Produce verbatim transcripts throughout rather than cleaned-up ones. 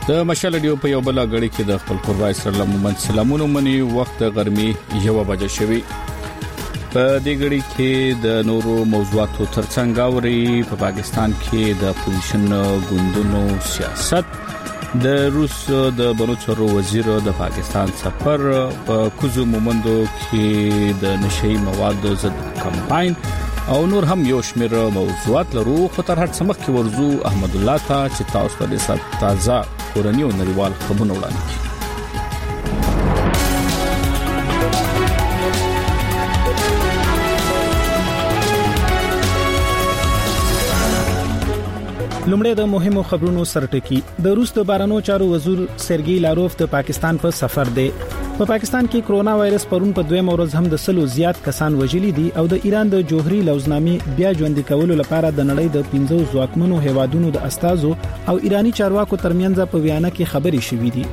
د مشال ډیو په یو بل غړي کې د خپل قربای سره مومن سلامونه مني وخت غرمي یو بجې شوي په دې غړي کې د نورو موضوعاتو ترڅنګ اوري په پاکستان کې د اپوزیشن ګوندونو سیاست د روس د بلوچستان وزیر د پاکستان سفر په کوزو مومندو کې د نشئی موادو ضد کمپاین او نور هم یو شمېر موضوعات لرو خو تر هر څه مخکې ورزو احمد الله ته چې تاسو په دې سات تازه کورنی او نړیوال خبرونه وړاندې کړي. لومړی د مهمو خبرونو سرټکی. د روس د بهرنیو چارو وزیر سرګی لاروف د پاکستان په سفر دی. په پا پاکستان کې کرونا وایرس پرون په دویم ورځ هم د سلو زیات کسان وژلي دي او د ایران د جوهري لوزنامې بیا ژوندۍ کولو لپاره د نړۍ د پنځو ځواکمنو هیوادونو د استازو او ایرانی چارواکو ترمنځ په ویانا کې خبرې شوې دي.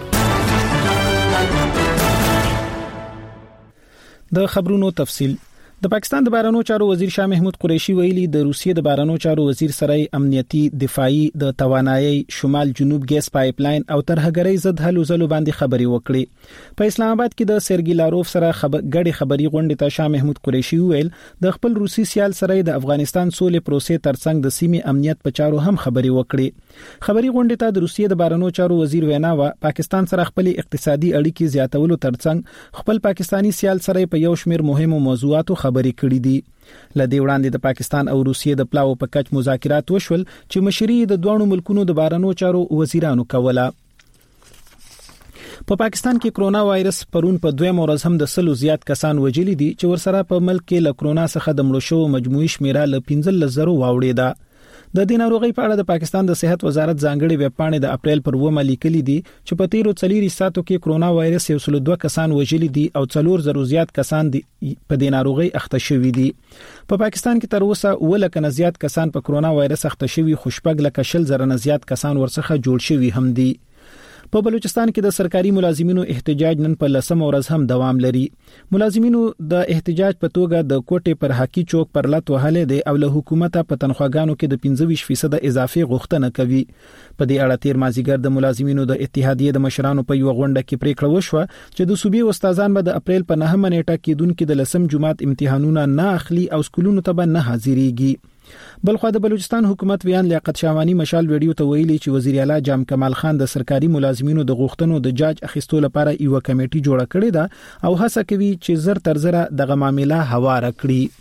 د خبرونو تفصیل. د پاکستان د بهرنیو چارو وزیر شاه محمود قریشي ویلي د روسیې د بهرنیو چارو وزیر سره امنیتي دفاعي د توانایي شمال جنوب ګیس پایپ لاین او ترهګرۍ ضد هلو ځلو باندې خبري وکړي. په اسلام آباد کې د سرګی لاروف سره خبر غړي خبري غونډه ته شاه محمود قریشي ویل د خپل روسي سیال سره د افغانستان سولې پروسې ترڅنګ د سیمې امنیت په چارو هم خبري وکړي. خبري غونډه ته د روسیې د بهرنیو چارو وزیر وینا و پاکستان سره خپل اقتصادي اړیکې زیاتولو ترڅنګ خپل پاکستانی سیال سره په یو شمېر مهمو موضوعاتو خبري کړې دي. لدې وړاندې د پاکستان او روسیې د پلاو په کچ مذاکرات وشول چې مشري د دوه ملکونو د بهرنیو چارو وزیرانو کوله. په پا پاکستان کې کرونا وایرس پرون په دویم ورځ هم د سلو زیات کسان وژلي دي چې ورسره په ملک کې له کرونا څخه د مړو شوو مجموعي شمیره له پنځه زره واوړې ده. د دې ناروغي په اړه د پاکستان د صحت وزارت ځانګړي ویب پاڼې د اپریل پر اوومه لیکلي دي چې په تیرو څلورو ساعتو کې کرونا وایرس یو سل دوه کسان وژلي دي او څلور زره زیات کسان په دې ناروغي اخته شوي دي. په پاکستان کې تر اوسه ولکه نه زیات کسان په کرونا وایرس اخته شوي خوشبګ لکه شل زره نه زیات کسان ورڅخه جوړ شوي هم دي. په بلوچستان کې د سرکاري ملازمینو احتجاج نن په لسم ورځ هم دوام لري. ملازمینو د احتجاج په توګه د کوټې پر حقي چوک پر لټ وهلې دي او له حکومت په تنخواګانو کې د پنځه ویشت فیصد اضافي غوښتنه کوي. په دې اړه تیر مازیګر د ملازمینو د اتحادیې د مشرانو په یو غونډه کې پریکړه وشوه چې د صوبې استادان به د اپریل په نهمه نیټه کې دونکو د لسم جمعات امتحانونه نه اخلي او سکولونو ته به نه حاضرېږي. بلخو د بلوچستان حکومت ویان لیاقت شاوانی مشال ویډیو ته ویلي چې وزیر اعلی جام کمال خان د سرکاري ملازمینو د غوښتنو د جاج اخیستو لپاره یو کمیټي جوړه کړې ده او هڅه کوي چې زر تر زره دغه معاملې هواره کړي.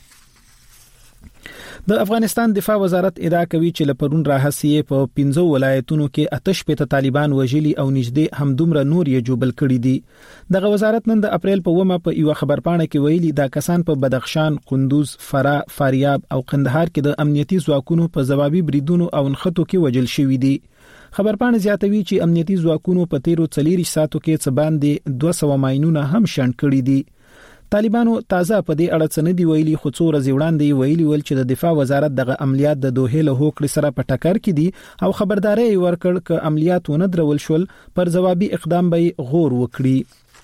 د افغانستان دفاع وزارت ادعا کوي چې لپرون راهسیه په پنځو ولایتونو کې آتش پته طالبان وژلي او نږدې همدومره نور یې جوبل کړي دي. دغه وزارت نن د اپریل په اوومه په یو خبرپاڼه کې ویلي دا کسان په بدخشان، قندوز، فراه، فاریاب او قندهار کې د امنیتي ځواکونو په ځوابي بریدونو او نښتو کې وژل شوي دي. خبرپاڼه زیاتوي چې امنیتي ځواکونو په تیرو څلورو ساعتو کې څه باندې دوه سوه ماینونه هم شنډ کړي دي. طالبانو تازه په دې اړه څه نه دی ویلي خو څو ورځې وړاندې ویلي ول چې د دفاع وزارت دغه عملیات د دوحې له هوکړې سره په ټکر کې دي او خبرداري ورکړ چې عملیات ونه درول شول پر ځوابي اقدام به غور وکړي.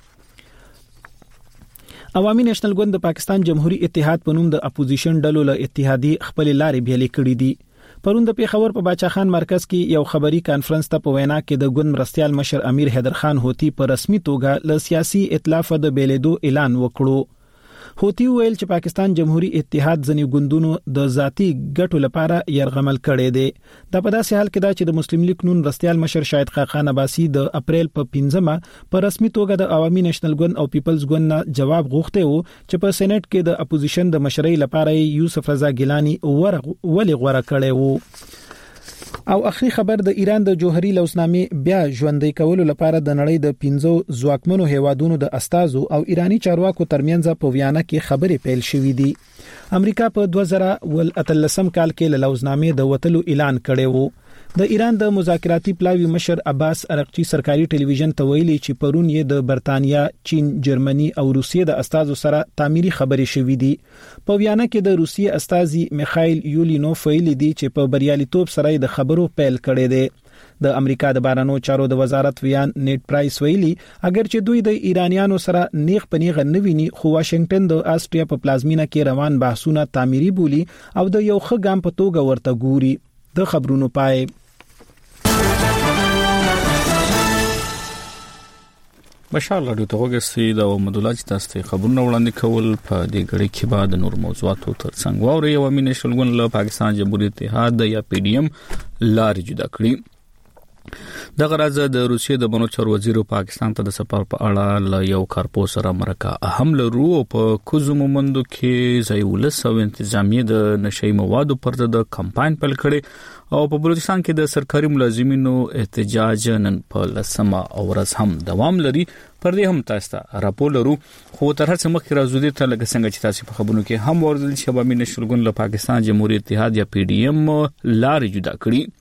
عوامي نېشنل ګوند د پاکستان جمهوریت اتحاد په نوم د اپوزیشن ډلو له اتحادیې خپل لارې بیلې کړې دي. پرون د پیښور په باچا خان مرکز کې یو خبري کانفرنس ته په وینا کې د ګوند مرستيال مشر امیر حیدر خان هوتی په رسمي توګه له سیاسي ائتلاف د بیلیدو اعلان وکړو. هوتی ویل چې پاکستان جمهوریت اتحاد ځنی ګوندونو د ذاتی ګټو لپاره يرغمل کړي دي. دا په داسې حال کې دا چې د مسلم لیگ نون مرستيال مشر شاهد خاقان عباسی د اپریل په پنځمه په رسمي توګه د عوامي نېشنل ګوند او پیپلز ګوند نه جواب غوښته وو چې په سېنات کې د اپوزیشن د مشرۍ لپاره یوسف رضا ګیلانی ورغ ولې غوړه کړي وو. او اخري خبر د ایران د جوهري لوزنامې بیا ژوندۍ کولو لپاره د نړۍ د پنځو ځواکمنو هیوادونو د استازو او ایرانی چارواکو ترمنځ په ویانا کې خبرې پیل شوې دي. امریکا په دوه زره اتلسم کال کې له لوزنامې د وټلو اعلان کړی وو. د ایران د مذاکراتي پلاوی مشر عباس ارغچی سرکاري ټلویزیون ته ویلي چې پرون یې د برتانیا، چین، جرمني او روسیې د استازو سره تعمیري خبرې شوې دي. په ویانا کې د روسیې استازي میخائیل یولینوف ویلي دي چې په بریالیتوب سره د خبرو پیل کړي دي. د امریکا د بهرنیو چارو د وزارت ویان نیټ پرایس ویلي اگر چې دوی د ایرانیانو سره نیغ پنیغ نه ویني خو واشنگټن د آسټریا په پلازمینه کې روان بحثونه تعمیري بولی او د یو ښه ګام په توګه ورته ګوري. د خبرونو پای مشال رادیو ته وګورئ دا مدلج تاسو ته خبرونه وړاندې کول په دې غړي کې بعد نور موضوعاتو ترڅنګ واوري او امین نشلګون له پاکستان جمهوریت اتحاد یا پی ډی ایم لارې جدا کړی د غرض د روسیې د بنو چارو وزیر پاکستان ته د سفر په اړه ل یو کارپو سره مرکه اهم لرو په کوزمو مندو کې ځایولس او انتظامیه د نشئی موادو پر ضد کمپاین پیل کړي او په بلوچستان کې د سرکاري ملازمینو احتجاج نن په لسمه اورز هم دوام لري پر دې هم تاسو ته راپور لرو خو تر هڅه مخکې راځو دې ته لکه څنګه چې تاسو په خبرونو کې هم ورزل شباب امین نشلګون له پاکستان جمهوریت اتحاد یا پی ډی ایم لارې جدا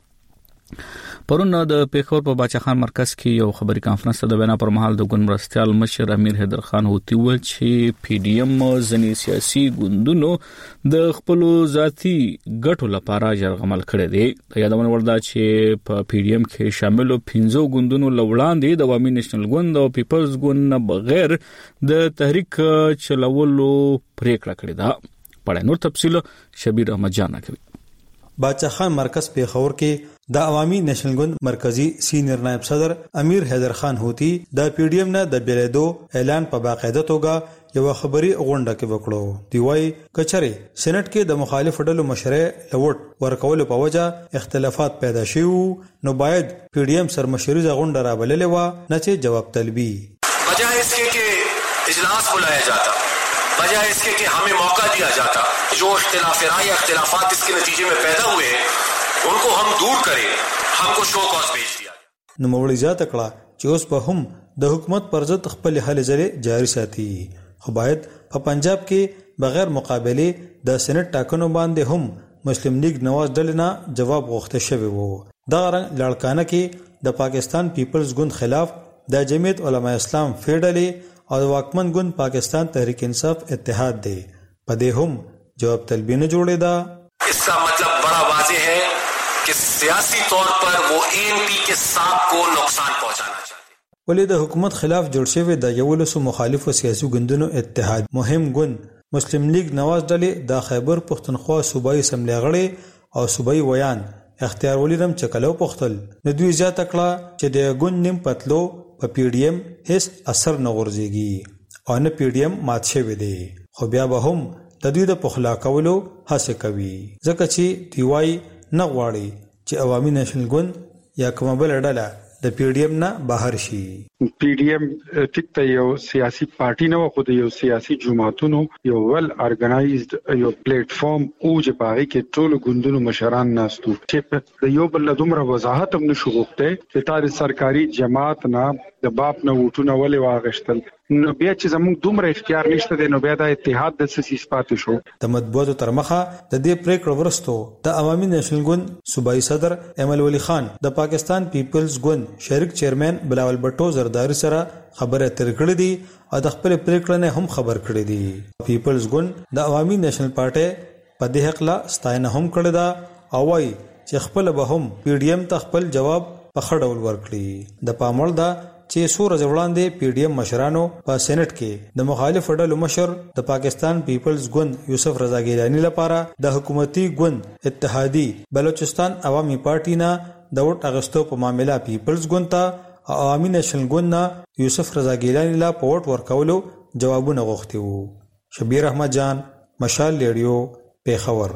کړي پرون د پیښور په باچا خان مرکز کې یو خبري کانفرنس ته د وینا پر مهال د ګوند مرستيال مشر امیر حیدر خان هوتی و چې پی ډی ایم ځنی سیاسي ګوندونو د خپل ذاتی ګټو لپاره جرغمل کړی دی د یادونه وردا چې په پی ډی ایم کې شامل پنځو ګوندونو لوړاندې د عوامي نېشنل ګوند او پیپلز ګوند بغیر د تحریک چلولو پریکړه کړې ده په نور تفصیل شبیر احمد جان کوي باچا خان مرکز پیښور کې د عوامي نېشنل ګوند مرکزی سینیئر نائب صدر امیر حیدر خان هوتی د پی ډی ایم نه د بیلیدو اعلان په باقاعده توګه یو خبري غونډه کې وکړو دی وايي کچره سېنات کې د مخالف ډلو مشرې لوټ ورکول په وجه اختلافات پیدا شوه نو باید پی ډی ایم سرمشري غونډه را بللې و نه چې جواب طلبي بجائے اس کے کہ اجلاس بلایا جاتا بجائے اس کے کہ ہمیں موقع دیا جاتا جو اختلاف رائے یا اختلافات اس کے نتیجے میں پیدا ہوئے ہیں ان کو ہم دور کریں ہم کو شو کاز بھیج دیا نو مولوی زیاته کړه چې اوس په هم د حکومت پر ضد خپل هلې ځلې جاری ساتي خو باید په پنجاب کې بغیر مقابله د سېنات ټاکنو باندې هم مسلم لیگ نواز ډلې نه جواب غوښته شوی وو دا رنګ لړکانه کې د پاکستان پیپلز ګوند خلاف د جمعیت علماء اسلام فیډلې او د واکمن ګوند پاکستان تحریک انصاف اتحاد دی په دې هم جواب طلبی نه جوړې ده اس کا مطلب بڑا واضح ہے کہ سیاسی طور پر وہ اے این پی کے ساتھ کو نقصان پہنچانا چاہتے ہیں ولې د حکومت خلاف جوړ شوی د یولسو مخالفو سیاسي ګوندونو اتحاد مهم ګوند مسلم لیگ نواز ډلې د خیبر پښتونخوا صوبایي اسمبلی غړي او صوبایي ویان اختیار ولیدم چکلو پختل نو دوی زیاته کړه چې د ګوند نیم پتلو په پی ډی ایم هیڅ اثر نه غورځيږي او نه پی ډی ایم مات شوی دی خو بیا به هم د دوی د پخلا کولو هڅه کوي ځکه چې دی وايي نه غواړي چې عوامي نېشنل ګوند یا کومه بل ډله د پی ډی ایم نه بهر شي پی ډی ایم ټیک ته یو سیاسي پارټي نه خو د یو سیاسي جماعتونو یو ول ارګنایزد یو پلیټ فارم او چې پاره کې ټول ګوندونو مشران ناستو چې د یو بل دومره وضاحت هم نشو غوښته چې تاسو سرکاري جماعت نه د باپ نه وټونه ولې واغشتل نو بیا چې زموږ دومره اختیار نشته د نو بیا د اتحاد د سیاسي پاتې شو د مطبوعاتو تر مخه د دې پریکړه ورستو د عوامي نېشنل ګوند صوبایي صدر امل ولی خان د پاکستان پیپلز ګوند شریک چیرمن بلاول بټو زرداری سره خبره تر کړې دي او د خپل پریکړه نه هم خبر کړې دي پیپلز ګوند د عوامي نېشنل پارټي په دې حق لا ستاینه هم کړې ده او وايي چې خپل به هم پی ډی ایم ته خپل جواب په خړول ورکړي د پاموړ دا چې سور ځوړاندې پی ډی ایم مشرانو په سېنات کې د مخالف ډلو مشر د پاکستان پیپلز ګوند یوسف رضا ګیلانی لپاره د حکومتي ګوند اتحادی بلوچستان عوامي پارټي نه د ووټ اغستو په معاملې پیپلز ګوند ته عوامي نېشنل ګوند نه یوسف رضا ګیلانی لا په ووټ ورکولو جوابونه غوښتي وو شبیر احمد جان مشال ریډیو پیښور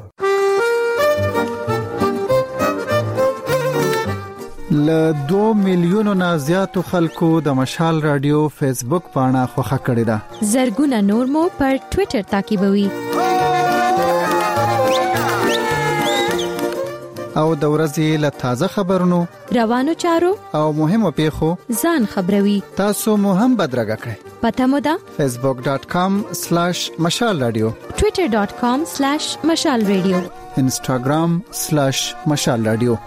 ل دو میلیونو نه زیاتو خلکو د مشال رادیو فیسبوک پاڼه خوښه کړې ده زرګونه نور مو پر ټوئیټر تعقیبوي او د ورځې له تازه خبرونو روانو چارو او مهمو پیښو ځان خبروي تاسو مو هم بدرګه کړئ پته مو ده facebook dot com slash mashal radio twitter dot com slash mashal radio instagram slash mashal radio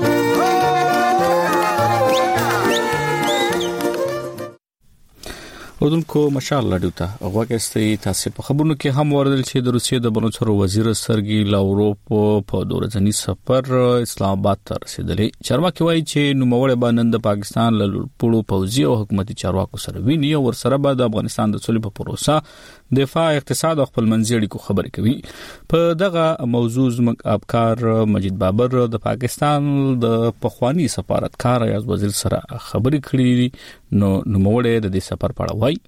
ودونکو مشال رادیو ته غوښتي تاسو په خبرونو کې هم وردل چې د روسیې د بنو چارو وزیر سرګي لاوروف په دورځنی سفر اسلام آباد ته رسیدلی چارواکي وایي چې نوموړی باندې د پاکستان له پړو پوځي او حکومتي چارواکو سره ویني او ورسره به د افغانستان د صلح په پروسه دفاع، اقتصاد او خپل منځي اړیکو خبرې کوي. په دغه موضوع زموږ ابکار مجید بابر د پاکستان د پخوانی سفارتکار ایاز وزیر سره خبرې کړې، نو نوموړی د دې سفر په اړه وایي.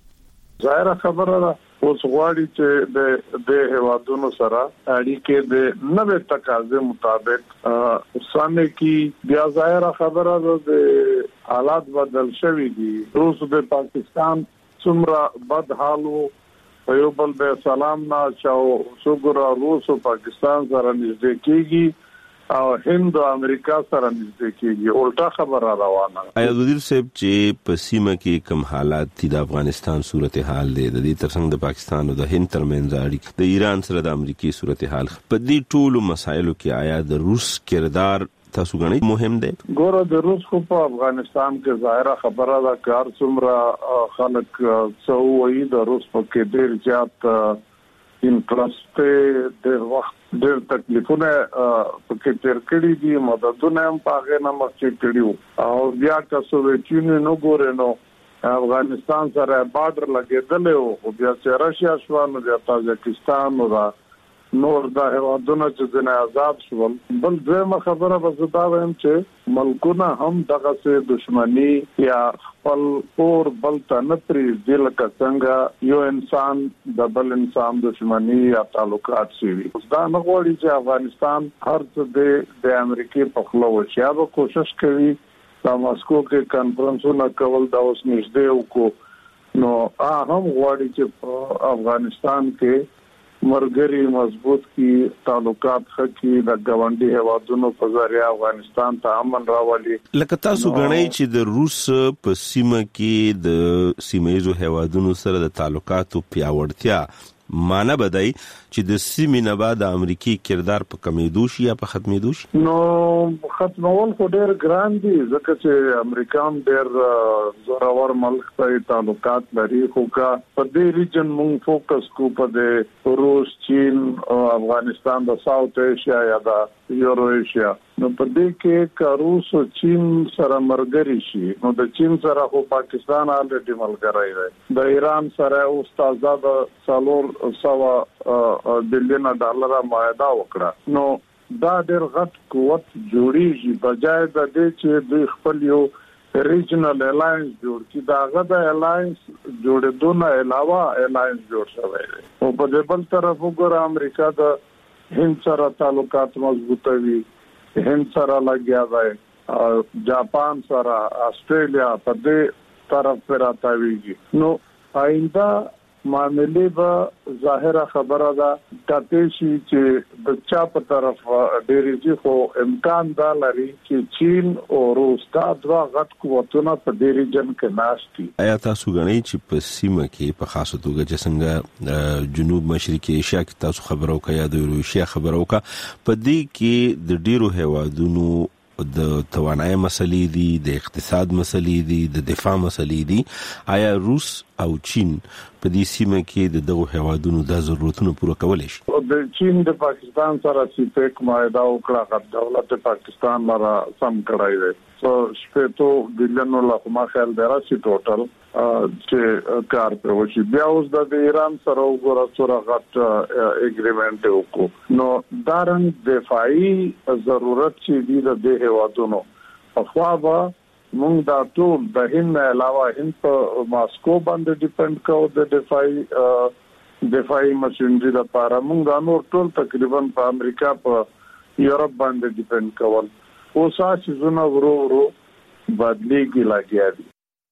ظاهره خبره ده اوس غواړي چې د د هوادونو سره اړیکې د نوې تقاضې مطابق سامنے کی بیا ظاهره خبره ده د حالات بدل شوي دي. روس د پاکستان څومره بد حالو په یو بل به سلام نه چاو وګوره، روس او پاکستان سره نږدې کیږي او هند او امریکا سره نږدې کیږي، الټا خبره روانه. ایاز وزیر صاحب چې په سیمه کې کوم حالات دي د افغانستان صورتحال دی، د دې ترڅنګ د پاکستان او د هند ترمنځ اړیکې، د ایران سره د امریکای صورتحال، په دې ټولو مسایلو کې آیا د روس کردار تاسو غنئ مهم دی؟ ګوره د روس خو په افغانستان کې ظاهره خبره ده کار څومره خلک څو وایي د روس په کې ډیر زیات انټرست د وخت ډېر تکلیفونه پکې تیر کړی دي، مددونه هم پاغه نه مخکې کړیو او بیا تاسو وچینه نو ګورئ نو افغانستان سره بارډر لګیدل او بیا چې راشیا شو نو د تاجکستان او نور د هوادونو چې د آزاد شول. بل دغه خبره وزدا وایم چې ملکونه هم دغه سه دښمنی یا خپل اور بل ته نه پری ځل کڅنګ یو انسان د بل انسان دښمنی یا تعلقات شي. دا نه غواړي چې افغانستان هر څه د امریکای په خلو وشي، به کوشش کوي د ماسکو کې کانفرنسونه کول دا اوس نږدې وکړو. نو هم غواړي چې په افغانستان کې مرګري مضبوط کی تعلقات خکی د گاونډي هوادونو په ذریعہ افغانستان ته امن راولي. لکه تاسو غنئ چې د روس په سیمه کې د سیمایي هوادونو سره د تعلقاتو پیاوړتیا معنی بدای چې د سیمې نه بعد د امریکای کردار په کمیدو شي یا په ختمېدو شي؟ نو ختمول خو ډېر ګران دي ځکه چې امریکا هم ډېر زورور ملک ته تعلقات لري، خو کا په دې ریجن مونږ فوکس کو په روس، چین او افغانستان د ساوث ایشیا یا د یورو ایشیا. نو په دې کې کا روس او چین سره مرګري شي، نو د چین سره خو پاکستان الریډي ملګری دی، د ایران سره اوس تازه د سالور سوا بلین ډالر معاهده وکړه. نو دا ډېر غټ قوت جوړیږي بجای د دې چې د خپل یو ریجنل الاینس جوړ کی، داغه د الاینس جوړېدو نه علاوه الاینس جوړ شوی دی. او په دې بل طرف وګوره امریکا د هند سره تعلقات مضبوطوي، هند سره لګیا دی، جاپان سره، استرالیا په دې طرف پر راتاویږي. نو آینده معاملې به ظاهره خبره ده کته شي چې د چا په طرف ډېری خو امکان دا لري چې چین او روس دا دوا غټ قوتونه په دې ریجن کې ناشتي. آیا تاسو غنئ چې په سیمه کې په خاصه توګه چې څنګه جنوب مشرقي ایشیا کې تاسو خبرو کوي یا د روسیا خبرو کا په دې کې د ډیرو هوادونو د توانایي مسلې دي، د اقتصاد مسلې دي، د دفاع مسلې دي، آیا روس او چین په دې سیمه کې د دغه هوادونو د ضرورتونو پوره کولای شي؟ د چین د پاکستان سره سیپیک معاهده وکړه، دولت پاکستان لاره سم کړای دی. سو شپږ بلین له ما خیال دراسي ټوټل چې کار په وشي. بیا اوس د ایران سره وګوره څوره غټ اګریمنت وکړو. نو دارنګ دفاعي ضرورت چې دی د دې هوادونو خو به مونږ دا ټول د هند علاوه هند په ماسکو باندې ډیپند کوو د دفاعي دفاعي ماشينري لپاره، مونږ نور ټول تقریبا په امریکا په یورپ باندې ډیپند کول. اوس چې زونه ورو ورو بدلېږي لګیا دي.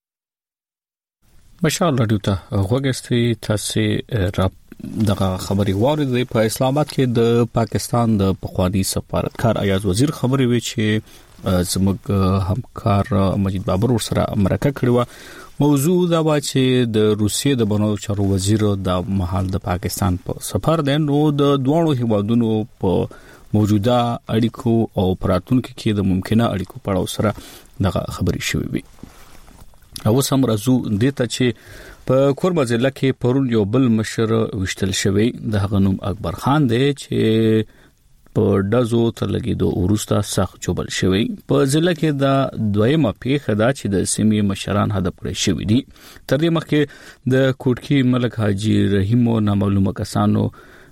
مشال رادیو ته غوږستي تاسو را دغه خبري واردې په اسلام آباد کې د پاکستان د پخوانی سفارتکار ایاز وزیر خبري وی چې زموږ همکار مجید بابر سره مرکه کړې و. موضوع دا و چې د روسیې د بنو چارو وزیر د محل د پاکستان په سفر دی، نو د دوه هیوادونو په موجوده اړیکو او پراتونکو کې د ممکنه اړیکو په اړه سره دغه خبري شوې وي. او سم راځو دته چې په کوربه ضلع کې پرون یو بل مشر وشتل شوی، د هغه نوم اکبر خان دی چې په دزو تر لګیدو ورسته سخت جوړل شوی. په ضلع کې د دویمه پیښه دا چې د سیمې مشران هدف کړی شوی دي. تر دې مخکې د کوټکی ملک حاجی رحیم او نامعلومه کسانو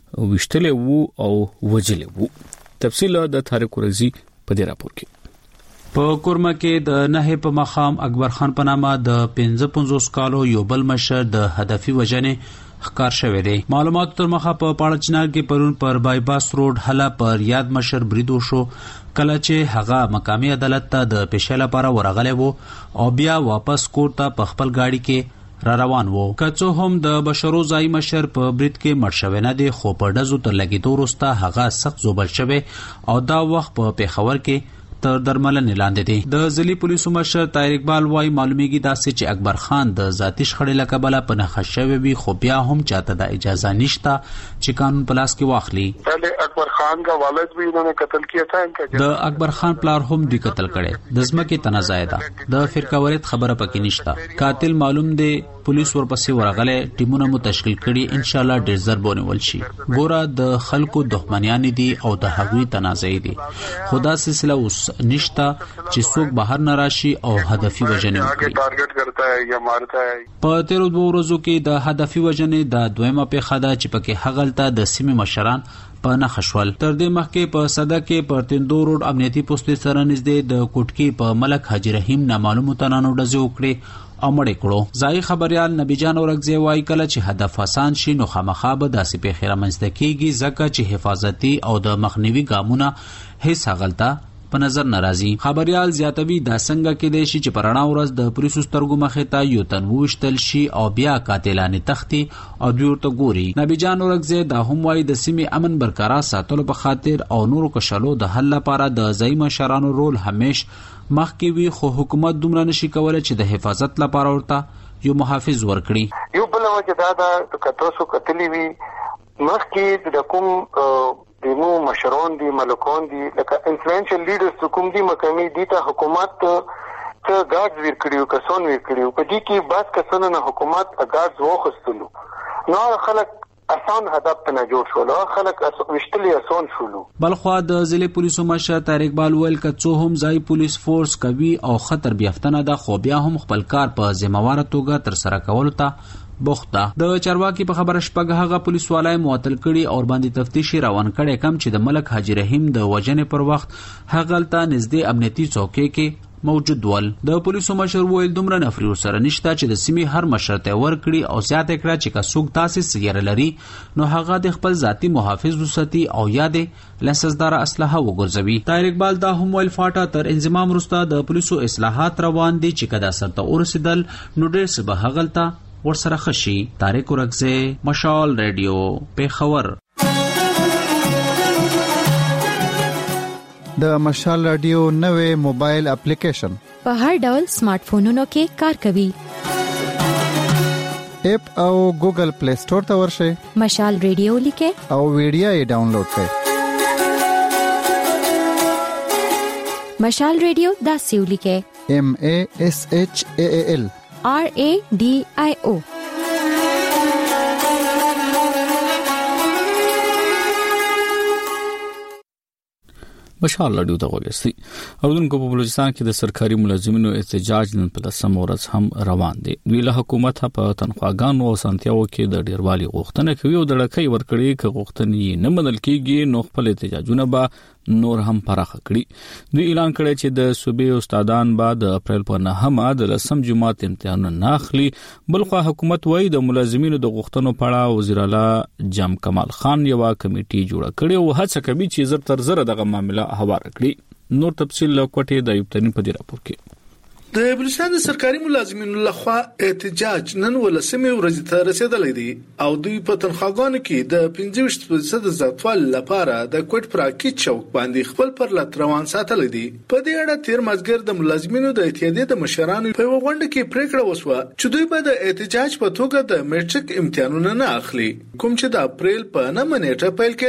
وشتلې وو او وجلې وو. تفصیل د طارق رضی په دې راپور کې. په کورما کې د نه په مخام اکبر خان په نامه د پنځه پنځوس کالو یو بل مشر د هدفي وجنې ښکار شوی دی. معلومات تر مخه په پاړچنار کې پرون پر بایپاس روډ حلا پر یاد مشر بریدو شو کله چې هغه مقامی عدالت ته د پیښې لپاره ورغلی وو او بیا واپس کور ته په خپل گاډي کې را روان وو. کڅو هم د بشرو ځای مشر په برید کې مړ شوی نه دی خو په ډزو تر لګیدو وروسته هغه سخت زوبل شوی او دا وخت په پیښور کې تر درملنې لاندې دي. د ځلي پولیسو مشر طاهر اقبال وايي معلومیږي داسې چې اکبر خان د ذاتي شخړې له کبله په نښه شوی وي خو بیا هم چاته د اجازه نشته چې قانون په لاس کې واخلي. اکبر خان کا والد بھی انہوں نے قتل کیا تھا. د اکبر خان پلار هم دی قتل کړي. د ځمکې تنازع ده. د فرقاوریت خبره پکې نشته. قاتل معلوم دی. پولیس ورپسې ورغله ټیمونه مو تشکیل کړي ان شاء الله ډیر زر بونول شي. ګوره د خلکو دښمنیان دي او د هغوی تنازع دي. خدا سلسله اوس نشته چې څوک بهر نه راشي او هدفي وجنې وکړي. ټارګټ کرتا ہے یا مارتا ہے. په تیرو دوه ورځو کې د هدفي وجنې د دویمه پیښه ده چې پکې هغلته د سیمې مشران په نخښول. تر دې مخکې په صدا کې پر تندو روډ امنیتي پوسټ سره نږدې د کوټکی په ملک حاجی رحیم نامعلوم تنانو ډزې وکړي او مړ کړو. ځای خبريال نبی جان اورګزی وايي کله چې هدف آسان شي نو خامخا به داسې پیښې رامنځته کیږي ځکه چې حفاظتي او د مخنیوي ګامونه هیڅ هغلته په نظر ناراضي. خبريال زیاتوي دا څنګه کې دی چې پرانا ورځ د پولیسو سترګو مخې ته یو تن وشتل شي او بیا قاتلانه تختی او دوی ورته ګوري. نبی جان اورګزی دا هم وايي د سیمې امن برقرار ساتلو په خاطر او نورو کشلو د حل لپاره د ځای مشرانو رول همیش مخکې وی خو حکومت دومره نشي کولای چې د حفاظت لپاره ورته یو محافظ ورکړي. یو بل وجه دا ده کتو سو کتلی وی مخکې د کوم دمو مشرون دي ملکون دي لکه انفلوئنشل لیډرز کوم دي مقامي دي ته حکومت ته ګارډز ورکړیو کسون ورکړیو په دې کې بس کسونه نه حکومت ګارډز وخستلو نو خلک آسان هدف ته نه جوړ شول خلک وشتلې آسان شولو. بلخوا د ضلع پولیسو مشر طارق اقبال ویل کڅو هم ځای پولیس فورس کوي او خطر بیافتنه ده خو بیا هم خپل کار په ذمہواره توګه تر سره کول ته بوخته. د چارواکي په خبره شپږ هغه پولیس والای معطل کړي او باندې تفتیش روان کړي کم چې د ملک حاجی رحیم د وجنې پر وخت هغلته نږدې امنیتي چوکۍ کې موجود ول. د پولیسو مشر ویل دومره نفري سره نشته چې د سیمې هر مشر ته ورکړي او زیات کړه چې که څوک تاسو سیاره لري نو هغه د خپل ذاتی محافظ وساتي او یادې لسزدار اسلحه وګرځوي. طاهر اقبال دا هم ویل فاټا تر انضمام وروسته د پولیسو اصلاحات روان دي چې کدا سرته ورسېدل نو ډېر څه به هغلته ورسره خشي. طارق اورګزی مشال ریډیو پیښور. د مشال رادیو نوې موبایل اپلیکیشن په هر ډول سمارټ فونونو کې کار کوي. اپ او ګوګل پلی سٹور ته ورشئ. مشال ریډیو لیکه او ویډیو یې ډاونلوډ کړئ. مشال ریډیو دا سیو لیکه ایم ا اس ایچ ا ال آر ا ډی آی او. مشال رادیو ته وګورئ. او دغه په بلوچستان کې د سرکاري ملازمینو احتجاج نن په لسم ورځ هم روان دي. دوی له حکومت په تنخواګانو او سنتیاو کې د ډیروالي غوښتنه کوي او د لکۍ ورکړي کې غوښتنې نه منل کیږي نو خپل احتجاجونه به نور هم پراخه کړي. دوی اعلان کړی چې د صوبې استادان به د اپریل په نهمه د لسم جماعت امتحان نه اخلي. بلخو حکومت وايي د ملازمینو د غوښتنو په اړه وزیر اعلی جام کمال خان یو کمیټي جوړه کړې او هڅه کوي چې زر تر زر دغه معاملې حوار کړي. نور تفصیل له کوټې د یوبتنی په دی راپور کې. د بلوچستان د سرکاري ملازمینو لخوا احتجاج نن ولسمې ورځ ته رسیدلی دی او دوی په تنخواګانو کې د پنځه ویشت فیصد زیاتوالي لپاره د کوټ پراکټ چوک باندې خپل پر لټ روان ساتلی دی. په دې اړه تیر مازګر د ملازمینو د اتحادیې د مشرانو په وغونډه کې پریکړه وشوه چې دوی به د احتجاج په توګه د میټریک امتحانونه نه اخلي کوم چې د اپریل په نهمه نیټه پیل کېدی.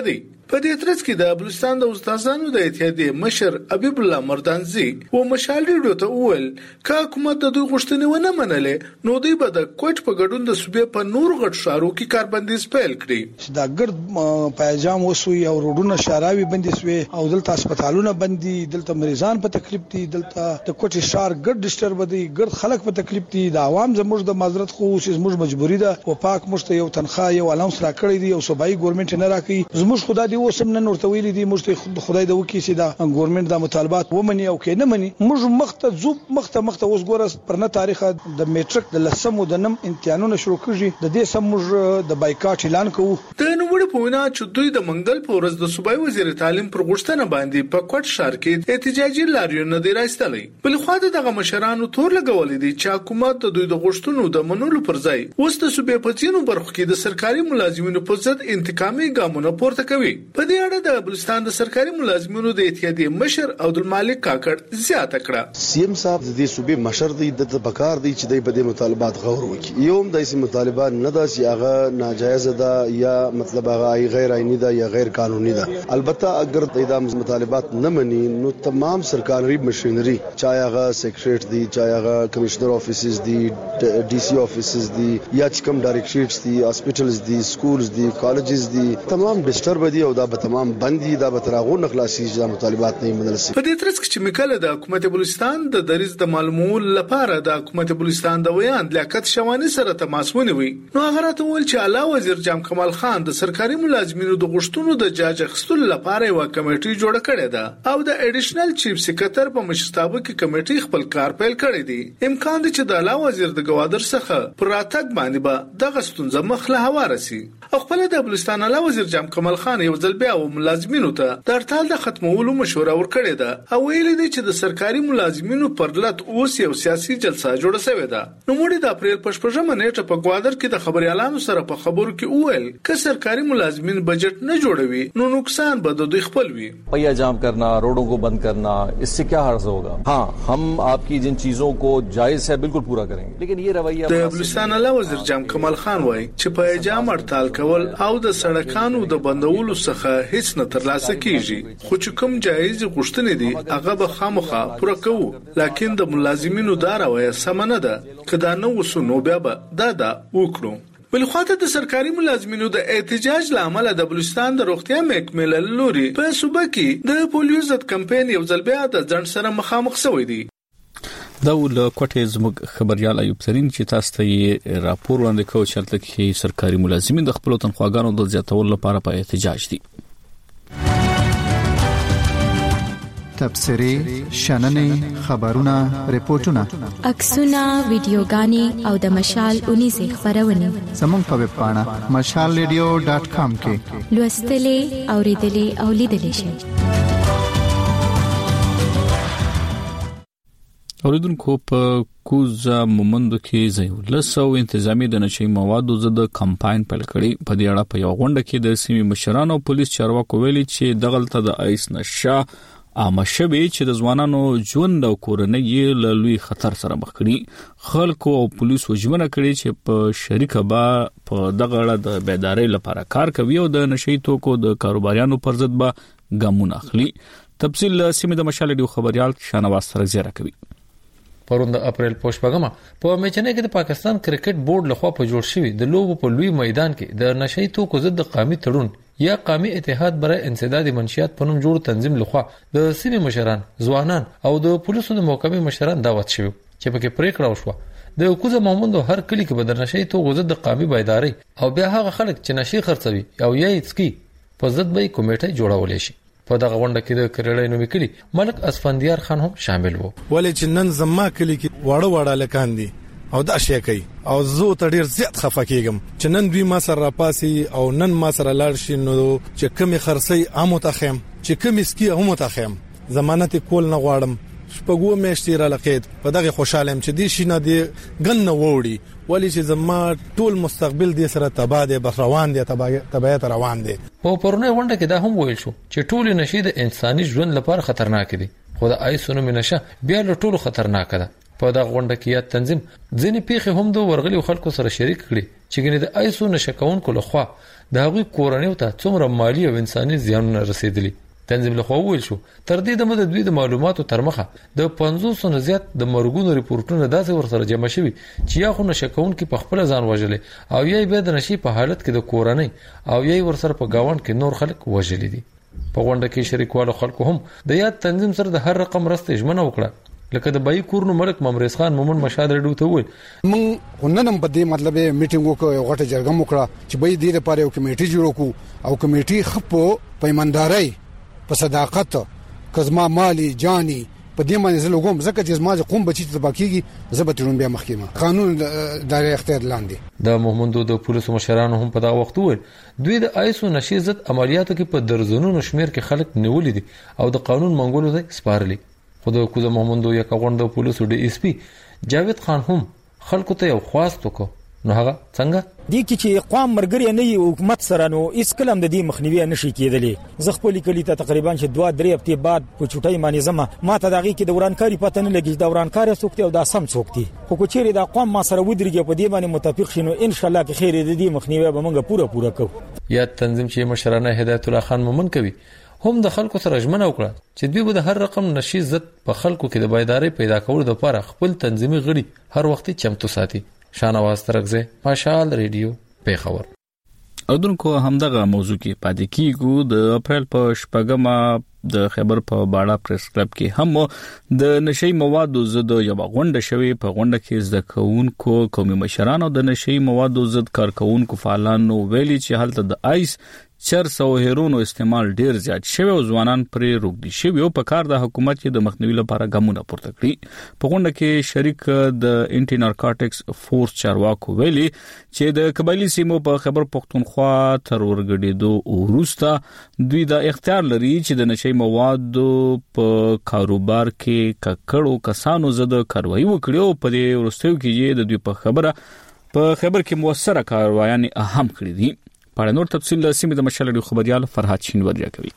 په دې ترڅ کې د بلوچستان د استادانو د اتحادیې مشر حبیب الله مردانزي و مشال ریډیو ته وویل که حکومت د دوی غوښتنې ونه منلې نو دوی به د کوټ په ګډون د صوبې په نور غټ ښارو کې کاربندیز پیل کړي. دا ګرد پایجام وسوي او روډونه شاراوي بندي سوي او دلته هسپتالونه بندي، دلته مریضان په تکلیف دي، دلته د کوټ شهر ګرد ډسټرب دي، ګرد خلک په تکلیف دي. د عوام زموږ د معذرت خو زموږ مجبوری ده او پاک مشته یو تنخواه یو الاونس راکړی دی او صوبایي ګورنمنت نه راکړي. زموږ خدای دی وسم نه نورته ویلي دي موږ خدای د وکی سي دا ګورنمنت د مطالبات ومني او کې نه مني. موږ مخته زوب مخته مخته اوس ګوره پر نه تاریخ د میټریک د لسم او د نم امتحانونه شروع کړي، د دې سم موږ د بایکاټ اعلان کوو. د نوموړي په وینا چې دوی د منګل په ورځ د صوبایي وزیر تعلیم پر غوښتنه باندې په کوټ ښار کې احتجاجي لاریون نه دی راستلی. بل خو دغه مشرانو تور لګولې دي چې حکومت د دوی د غوښتنو د منلو پر ځای اوس د صوبې په ځینو برخو کې د سرکاري ملازمینو په ضد انتقامي ګامونه پورته کوي. په دې اړه د بلوچستان د سرکاري ملازمینو د اتحادیې مشر عبدالمالک کاکړ زیاته کړه. سی ام صاحب د دې صوبې مشر دی، د بکار دی چې د په مطالبات غور وکړي. یو هم داسې مطالبات نه ده چې هغه ناجایز ده یا مطلب هغه غیر عیني ده یا غیر قانوني ده. البته اگر د مطالبات نه مني نو تمام سرکاري مشینری چاہے هغه سیکریټریټ دی، چاہے هغه کمشنر افیسز دی، D C offices दी या چکم ډایریکټریټس دي، هاسپټلز دي، سکولز دي، کالجز دي، تمام ډسټرب دي او دا به تمام بند دي. دا به تراغو نخلاصي چې مطالبات نه منل شي. په دې ترڅ کې چې مکله د حکومت بلوچستان د دریز د معلومول لپاره د حکومت بلوچستان د ویان لیاقت شوانی سره تماس ونیوي نو هغه راته ویل چې اعلی وزیر جام کمال خان د سرکاري ملازمینو د غشتونو د جاج اخیستلو لپاره یو کمیټي جوړ کړې ده او د اډیشنل چیف سکریټر په مشرتابه کې کمیټي خپل کار پیل کړی دی. امکان دی چې د اعلی وزیر د گوادر څخه پر راتګ باندې به دغه ستونزه مخله هواره سي. خپل د بلوچستان اعلی وزیر جام کمال خان یو ځل بیا و ملازمینو ته د هړتال د ختمولو مشوره ورکړې ده او ویلي دی چې د سرکاري ملازمینو پر لټ اوس یو سیاسي جلسه جوړه شوې ده. نو موږ د اپریل په شپږمه نیټه په گوادر کې د خبريالانو سره په خبرو کې وویل چې سرکاري ملازمین بجټ نه جوړوي نو نقصان به د دوی خپل وي. पहिया जाम करना, रोडों को बंद करना, इससे क्या हर्ज होगा? हाँ, हम आपकी जिन चीजों को जायज है बिल्कुल पूरा करेंगे, लेकिन ये रवैया د بلوچستان اعلی وزیر جام کمال خان وایي چې په جام هړتال کول او د سړکانو د بندولو څخه هیڅ نه ترلاسه کیږي خو چې کوم جایز غوښتنې دي هغه به خامخا پوره کوو. لکه د ملازمینو دا رویه سم نه ده که دا نه وسو نو بیا به دا دا وکړو. بل خواته د سرکاري ملازمینو د احتجاج لامل د بلوچستان د روغتیا محکمې له لوري په صوبه کې د پولیو ضد کمپاین یو ځل بیا د ځنډ سره مخامخ شوی دی. دا ول کوټه زموږ خبريال ایوب سرین چې تاسو ته راپور وړاندې کوي چې تل کې سرکاري ملازمین د خپل تنخواګانو د زیاتولو لپاره په احتجاج دي. تبصري شننې خبرونه ریپورتونه عکسونه ویډیوګانې او د مشال اونیزه خبرونه زموږ په ویب پاڼه مشال ریډیو ډاټ کام کې لوستلې اوریدلې او لیدلې شئ. اوریدونکو په کوزا مومندو کې زیولسو انتظامی د نشي موادو ضد کمپاین پیل کړي. په دې اړه په یو غونډه کې د سیمې مشرانو او پولیس چارواکو ویلي چې دغلطه د ایس نشه عامه شوی چې د ځوانانو ژوند او کورنۍ له لوی خطر سره مخ کړي. خلکو او پولیسو ژمنه کړي چې په شریکه با په دغه اړه د بیداری لپاره کار کوي او د نشي توکو د کاروباریانو پر ضد به ګامونه اخلي. تفصیل سیمه د مشال ډیو خبريال شانواز سره زیاته کوي. پروند اپریل پوشپغمه په میچنه کې د پاکستان کرکټ بورډ لخوا په جوړ شوی د لوبو په لوی میدان کې د نشي توکو ضد قومي تړون یا قومي اتحاد برای انسداد منشیات په نوم جوړ تنظیم لخوا د سیمې مشران، ځوانان او د پولیسو د محکمې مشران دعوت شوی چې په کې پریکړه وشوه د کوزه مومندو هر کلی کې به د نشي توکو ضد قومي بیداری او بیا هغه خلک چې نشي خرڅوي او یا یې په ضد به کمیټه جوړولې شي. په دغه غونډه کې د کریړې نومي کلی ملک اسفندیار خان هم شامل وو. ولې چې نن زما کلی کې واړه واړه لکان دي او دا شي کوي او زه ته ډیر زیات خفه کېږم چې نن دوی ما سره راپاسي او نن ما سره لاړ شي نو چې کمی خرسي امو تخم چې کمی سکی هم تخم ضمانت کول نه غواړم. شپږو میاشتې را لقید په دغه خوشاله چې دي شي نه دي ګن نه وړي ولی چې زما ټول مستقبل دې سره تباده بس روان دي تبعیت روان دي. په پرونه غونډه کې دا هم ویل شو چې ټول نشي د انساني ژوند لپاره خطرناک دي خو د آیسونو منشه بیا له ټولو خطرناک ده. په دا غونډه کې یا تنظیم ځینې پیښې هم د ورغلي خلکو سره شریک کړي چې ګنې د آیسو نشه کونکو لخوا د هغوی کورنۍ ته څومره مالی او انساني زیانونه رسیدلي. تنظیم له خوا ویل شو تر دې د مدد دوی د معلوماتو تر مخه د پنځوس نه زیات د مرګونو ریپورتونه داسې ورسره جمع شوي چې یا خو نشکون کې په خپل ځان وژلې او یا به د نشي په حالت کې د کورنۍ او یا ورسره په گاوند کې نور خلک وژلې دي. په غونډه کې شریکوالو خلکو هم د یاد تنظیم سره د هر رقم راسته ژمنه وکړه لکه د بای کورنو ملک ممرز خان مومن مشاد رډو ته ویل مونږ وننم په دې مطلب میټینګ وکړو غټه جرګه وکړه چې به دې لپاره یو کمیټي جوړ کړو او کمیټي خپو پیمانداري په صداقت کزما مالی جانی په دې باندې زه لګوم ځکه چې زما قوم بچی ته باکیږي زبطرون بیا محکمه قانون د اختیار لاندې. د محمدو د پولیسو مشرانو هم په دا وخت وویل دوی د آیسو نشي ضد عملیاتو کې په درزونو شمیر کې خلک نیولې دي او د قانون منګولو ته سپارلي. خو د کوزه محمدو یک غونډه د پولیسو ډي اس پی جاوید خان هم خلکو ته یو خواست وکړ. نو هغه څنګه دي چې قوم مرګري نه یو حکومت سره نو اس کلم د دې مخنیوي نشي کېدلې. زه خپل کلی ته تقریبا چې دوه درې هفته بعد په چټای باندې زما ما ته دغه کې د ورانکاري پته نه لګي د ورانکاري سوکته او د سم سوکتي خو کوچيري د قوم ما سره ودرېږي په دې باندې متفق شینو ان شاء الله کې خیر دې مخنیوي به موږ پوره پوره کوو. یا تنظیم چې مشرانه هدایت الله خان مومن کوي هم د خلکو سره ژمنه وکړه چې دوی به د هر رقم نشي ضد په خلکو کې د بیداری پیدا کولو لپاره خپل تنظیمي غړي هر وخت چمتو ساتي. شانواز ترغزه مشال ریډیو پیښور. اردوونکو همدغه موضوع کې پاتې کیږو. د اپریل په شپږمه د خیبر په باړه پریس کلب کې هم د نشي موادو ضد یو غونډه شوې. په غونډه کې زده کوونکو قومي مشرانو د نشي موادو ضد کارکونکو فعالانو ویلي چې حالت د آیس چرس او هیرونو استعمال ډیر زیات شوی او ځوانان پرې روږدي شوی او په کار د حکومت کې د مخنیوي لپاره ګامونه پورته کړي. په غونډه کې شریک د انټي نارکوټکس فورس چارواکو ویلي چې د قبایلی سیمو په خیبر پختونخوا تر ورګډېدو وروسته دوی د اختیار لري چې د نشي موادو په کاروبار کې ککړو کسانو زده کاروایی وکړي او په دې وروستیو کې د دوی په خبره په خیبر کې موثره کاروایان اهم کړی دي. په نور تفصیل سیمه د مشال خبريال فرحات شینواری کوي.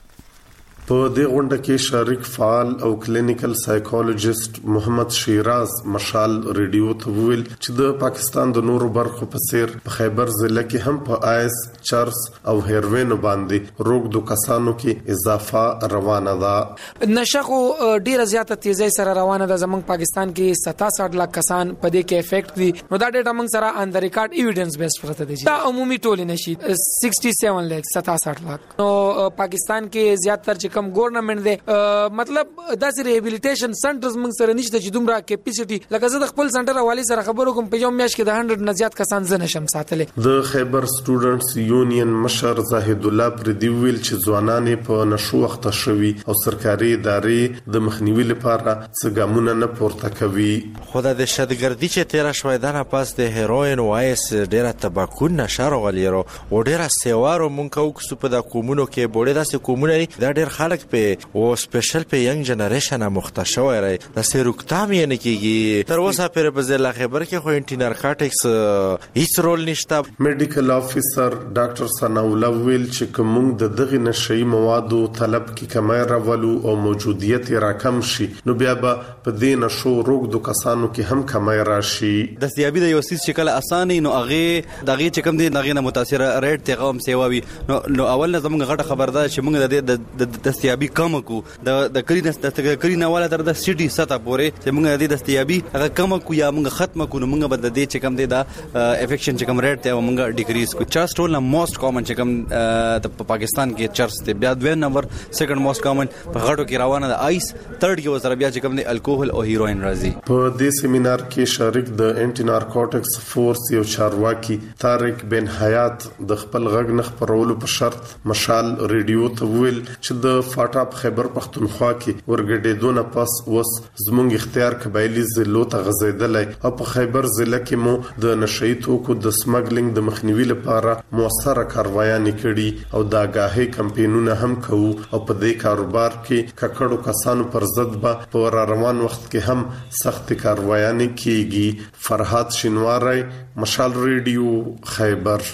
په دې غونډه کې شریک فعال او کلینیکل سایکولوژیست محمد شیراز مشال ریډیو ته ویل چې د پاکستان د نورو برخو په څیر په خیبر ضلع کې هم په آیس چرس او هیروین باندې روغدو کسانو کې اضافه روانه ده. نشه خو ډیره زیاته تیزی سره روانه ده. زمونږ پاکستان کې ستاسठ لک کسان په دې کې افیکټ دي. نو دا ډیټا موږ سره ان د ریکارډ ایویډنس بیس پرته دي. دا عمومي ټول نشي سیکسټي سیون لک ستاسठ لک. نو پاکستان کې زیاتره کم ګورنمنت دی مطلب داسې ریهابیلیټیشن سنټرز موږ سره نشته چې دومره کیپاسټي لکه زه د خپل سنټر حواله سره خبرو کوم په یو میاشت کې د سل نه زیات کسان زنه شم ساتلې. د خیبر سټوډنټس یونین مشر زاهد الله پردي ویل چې ځوانان په نشو وخت شوي او سرکاري ادارې د مخنیوي لپاره څه ګامونه نه پورته کوي. خدای د شتګردي چې تیر شوي دنه پاس د هیروین وایس ډیره تباکون نشر غلیرو او ډیره سیوارو مونږ کوکسو په د کومونو کې بوډه داسې کومونه دا ډیر خلک په او سپیشل په ینګ جنریشن مختص وای د سیروکتام یې نه کیږي. تر اوسه پر په ځل خبر کې خو انټي نارکوټکس هیڅ رول نشته. میډیکل افیسر ډاکټر ثنا الله ویل چې کوم د دغه نشي موادو طلب کې کمی راولو او موجودیت راکم شي نو بیا به په دې نشو روغدو کسانو کې هم کمی راشي. دستیابي د یو سیس شکل اسانه نو هغه دغه چې کوم دي دغه نه متاثر ریټ ته قوم سیواوي نو نو اول نه زموږ غټه خبردار چې موږ د دستیابي کم کو د د کلی د کلی نه والا تر د سټي ستا پورې چې موږ د دستیابي هغه کم کو یا موږ ختم کو نو موږ بد د چې کم دی دا افیکشن چې کم ریټ ته موږ ډیکریز کو. چرس ټول نه موست کامن چې کم د پاکستان کې چرس ته بیا دوه نمبر سیکنډ موست کامن په غټو کې روانه د آیس تھرد کې وسره بیا چې کم دی الکوهول او هیروین راځي. په دې سیمینار کې شریک د انټي نارکوټکس فورس یو چارواکي طارق بن حیات د خپل غږ نه خبرولو په شرط مشال ریډیو ته ویل چې د فاټا خیبر پختونخوا کې ورګډېدو نه پس اوس زموږ اختیار قبایلی ضلعو ته غځېدلی او په خیبر ضلع کې مو د نشئی توکو د سمګلینګ د مخنیوي لپاره موثره کاروایانې کړي او د آګاهۍ کمپینونه هم کوو او په دې کاروبار کې ککړو کسانو پر ضد به په را روان وخت کې هم سخت کاروایانې کیږي. فرحات شینواری مشال ریډیو خیبر.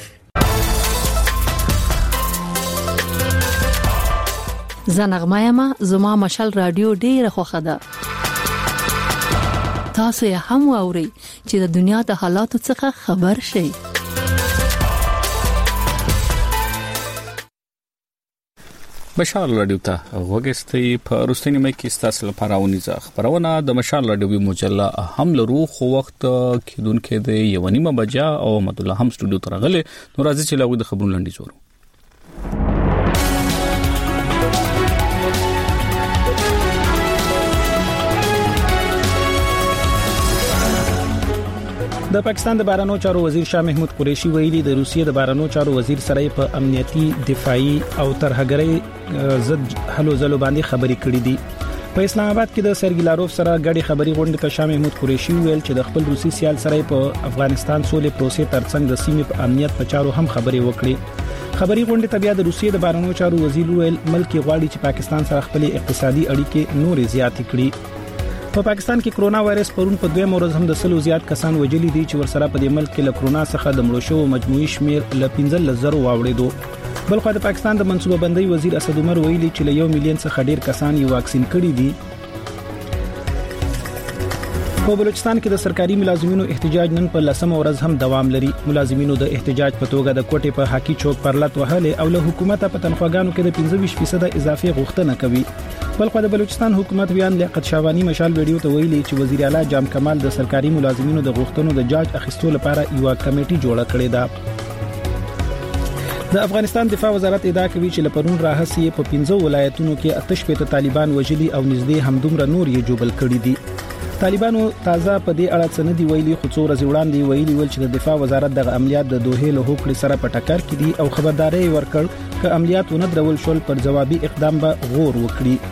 زنغمایما زما مشال رادیو ډیره خوخه ده. تاسو یې هم واورئ چې د دنیا د حالاتو څخه خبر شئ. مشال رادیو ته وګستې په روستنی مې کې ستاسو لپاره ونیزه خبرونه د مشال رادیو مجله هم لرو خو وخت کې دونکو د یو نیمه بجا او احمد الله هم سټوډیو ته راغله نو راځي چې لاغوي د خبرونو لاندې زورو. د پاکستان د بهرنیو چارو وزیر شاه محمود قریشي ویلي د روسیې د بهرنیو چارو وزیر سره په امنیتي دفاعي او ترهګرۍ ضد حل وزلو باندې خبرې کړې دي. په اسلام آباد کې د سرګي لاروف سره غړي خبري غونډه ته شاه محمود قریشي ویل چې د خپل روسي سیال سره په افغانستان سولې پروسې ترڅنګ د سیمې په امنیت په چارو هم خبرې وکړي. خبري غونډه ته بیا د روسیې د بهرنیو چارو وزیر ویل ملک غواړي چې پاکستان سره خپل اقتصادي اړیکې نورې زیاتې کړي. په پاکستان کې کرونا وایرس پرون په دویم ورځ هم د سلو زیات کسان وجلي دي چې ورسره په دې ملک کې له کرونا څخه د مړو شوو مجموعي شمیر ل پنځه زره واوړېدو. بلخو د پاکستان د منصوبه بندۍ وزیر اسد عمر ویلي چې له یو میلیون څخه ډیر کسان یې واکسین کړي دي. په بلوچستان کې د سرکاري ملازمینو احتجاج نن په لسمه ورځ هم دوام لري. ملازمینو د احتجاج په توګه د کوټې په حاکي چوک پر لټ وهلې او له حکومت په تنخواګانو کې د پنځه ویشت فیصد اضافي غوښتنه کوي. بلخو د بلوچستان حکومت بیان لیاقت شاوانی مشال ویډیو ته ویلي چې وزیر اعلی جام کمال د سرکاري ملازمینو د غوښتنو د جاج اخیستلو لپاره یو کمیټه جوړه کړې ده. د افغانستان دفاع وزارت ادعا کوي چې لپرون راهسي په پنځو ولایتونو کې آتش پېته طالبان وجلي او نږدې همدومره نور یې جوبل کړي دي. طالبانو تازه په دې اړه څه نه دی ویلي خو څو ورځې وړاندې ویلي ول چې د دفاع وزارت د عملیات د دوه له هوکړې سره په ټکر کې دي او خبرداري ورکړ چې عملیات ونه درول شول پر جوابي اقدام به غور وکړي.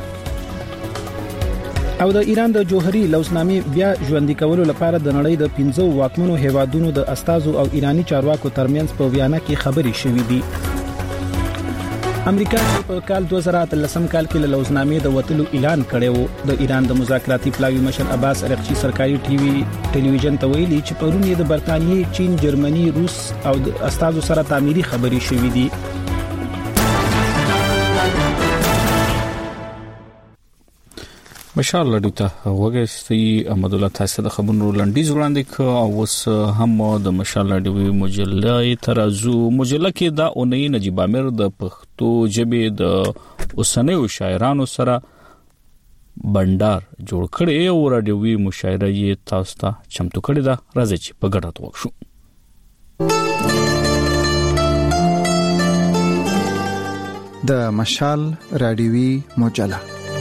او د ایران د جوهري لوزنامې بیا ژوندۍ کولو لپاره د نړۍ د پنځو واکمنو هیوادونو د استازو او ایرانی چارواکو ترمنځ په ویانا کې خبرې شوې دي. امریکا په کال دوه زره اتلسم کال کې له لوزنامې د وټلو اعلان کړی و. د ایران د مذاکراتي پلاوي مشر عباس ارغچی سرکاري ټي وي ټلویزیون ته ویلي چې پرون یې د برتانیې، چین، جرمني، روس او د استازو سره تعمیري خبرې شوې دي. مشال رادیو ته وګورئ احمد الله تاسو د خبرونو لنډیز وړاندې ک او اوس هم د مشال رادیو مجله ترازو مجله کې دا اونۍ نجیب امیر د پښتو ژبې د اوسنیو شاعرانو سره بندر جوړ کړي او رادیوي مشاعره یې تاسو ته چمتو کړي دا راځي چې په ګډه توښو. د مشال رادیوي مجله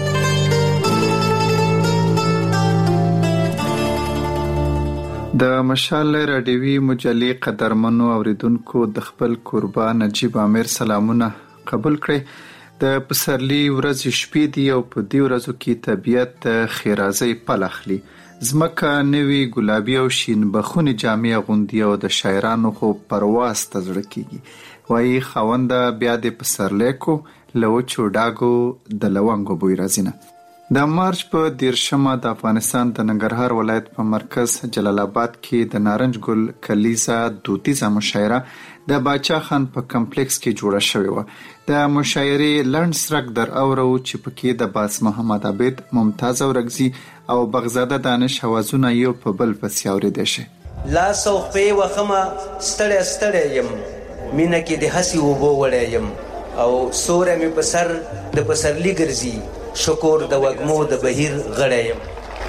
د مشال رادیوي مجلې قدرمنو اوریدونکو د خپل قربان نجیب امیر سلامونه قبول کړئ. د پسرلی ورځ شپې دی او په دې ورځو کې طبیعت خیرازي پلخلی زمکه نوی ګلابي او شین بخونی جامې غوندي او د شاعرانو خو پرواز تزړه کیږي. وایي خوند بیا د پسرلی کو لو چوډاګو د لونګو بوی رازینه. د مارچ په دیرشمه د افغانستان د ننګرهار ولایت په مرکز جلال آباد کې د نارنج ګل کلیزا دودیزه مشاعره د باچا خان په کمپلیکس کې جوړه شوې و. د مشاعرې لنډ سرک در اورو چې پکې د باس محمد عبید، ممتاز اورګزي او بغزاده دانش اوازونه یو په بل پسې اورېدل شي. لا سوخې وخمه ستړی ستړی یم مینه کې د هسي وبو وړی یم او سوره مې په سر د پسرلی ګرځي شکر د وګمو د بهیر غړی یم.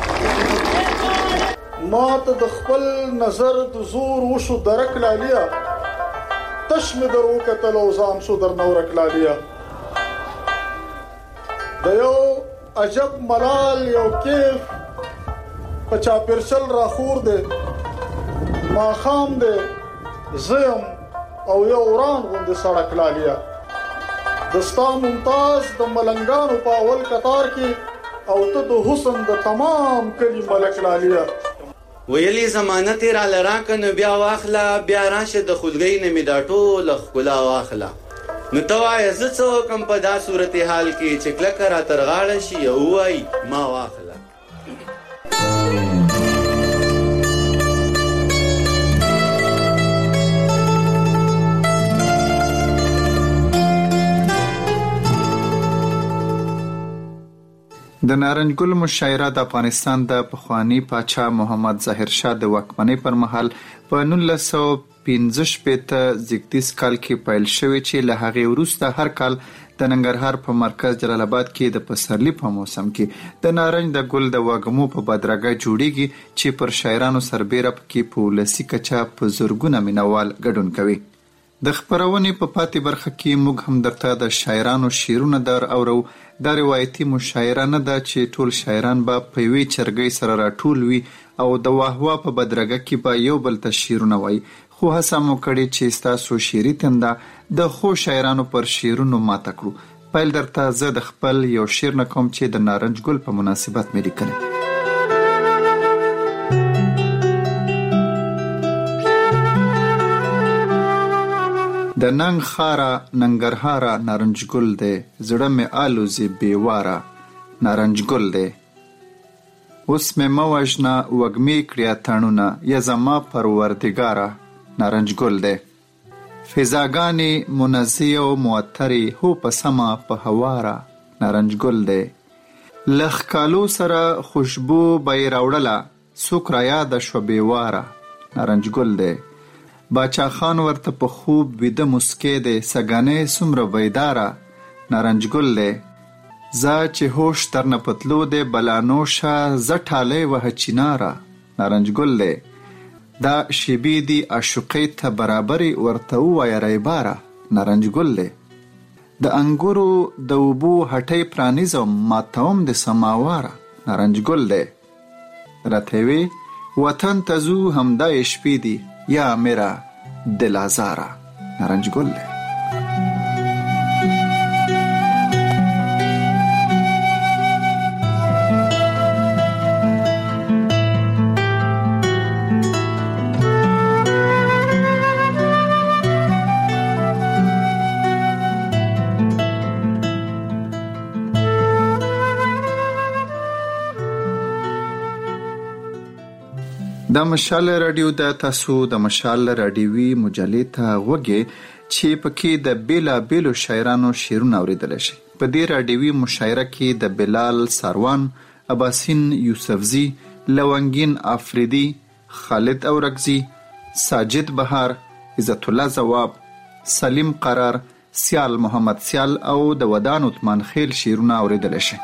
ما ته د خپل نظر د زور وشو درک لالیا تش مې درو کتل او ځان شو در نورک لالیا د یو عجب ملال یو کیف پچا پرشل را خور دے ما خام دے زیم او یو وران غوندې سړک لالیا دستا ممتاز د ملنګانو په اول قطار کې او ته د حسن د تمام کلی ملک لالیا ویلی زمانه تیرا لرا کنو بیا واخلا بیا راشه د خودګۍ نه می دا ټول خلا واخلا نو توای ز څو کم په دا صورتحال کې چې کله کرا ترغاړه شي او وای ما واخلا. د نارنج ګل مشاعره د افغانستان د پخوانی پاچا محمد ظاهر شاه د واکمنۍ پر مهال په نولس سوه پنځه شپېته زیږدیز کال کې پیل شوی چې له هغې وروسته هر کال د ننګرهار په مرکز جلال آباد کې د پسرلي په موسم کې د نارنج د ګل د وږمو په بدرګه جوړیږي چې پر شاعرانو سربیره پکې په ولسي کچه په زرګونه مینوال ګډون کوي. د خپرونې په پاتې برخه کې موږ هم درته د شاعرانو شعرونه در اورو. دا روایتي مشاعره نه ده چې ټول شاعران به په یوې چرګۍ سره راټول وي او د واهوا په بدرګه کې به یو بل ته شعرونه وایي، خو هڅه مو کړې چې ستاسو شعري تنده د ښو شاعرانو پر شعرونو ماته کړو. پیل درته زه د خپل یو شعر نه کوم چې د نارنج ګل په مناسبت مې لیکلی. د ننګ خارا ننګرهارا نارنج ګل دی، زړه مې آلوزي بیواره نارنج ګل دی. اوس مې مه وژنه وږمې کړیا تڼونه، یا زما پروردګاره نارنج ګل دی. فضاګانې منزي او معطرې هو په سمه په هواره نارنج ګل دی. له ښکالو سره خوشبو به یې راوړله څوک رایاده شوه بیواره نارنج ګل دی. باچا خان ورته په خوب ویده مسکې دی، سګنې څومره بیداره نارنج ګل دی. زه چې هوش ترنه پتلو دی بلانوشه زه ټالی وهه چیناره نارنج ګل دی. دا شیبې دی عاشقۍ ته برابرې ورته ووایه ریباره نارنج ګل دی. د انګورو د اوبو هټۍ پرانیزم ماتوم د سماواره نارنج ګل دی. راته وی وطن ته ځو همدا یې شپې دي یا میرا دل آزاره نارنج ګل دی. د مشال رادیو د تاسو د مشال رادیوي مجلې ته غوږی چې پکې د بیلا بیلو شاعرانو شعرونه اوریدلی شي. په دې رادیوي مشاعره کې د بلال ساروان، اباسین یوسفزي، لونګین افریدي، خالد اورکزي، ساجد بهار، عزت الله زواب، سلیم قرار، سیال محمد سیال او د ودان عثمان خیل شعرونه اوریدلی شي.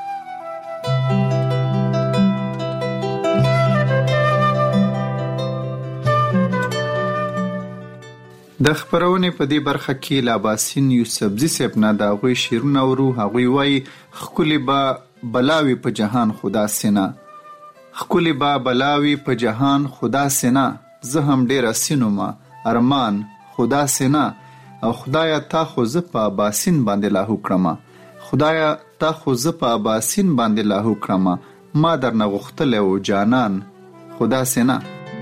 د خپرونې په دې برخه کې له اباسین یوسفزي صاحب نه د هغوی شعرونه اورو. هغوی وایي ښکلې به بلاوي په جهان خدا سینا، ښکلې به بلاوي په جهان خدا سینا، زه هم ډېره سینومه ارمان خدا سینا، او خدایا تا خو زه په اباسین باندې لاهو کړمه، خدایا تا خو زه په اباسین باندې لاهو کړمه، ما درنه غوښتلی و جانان خدا سینا.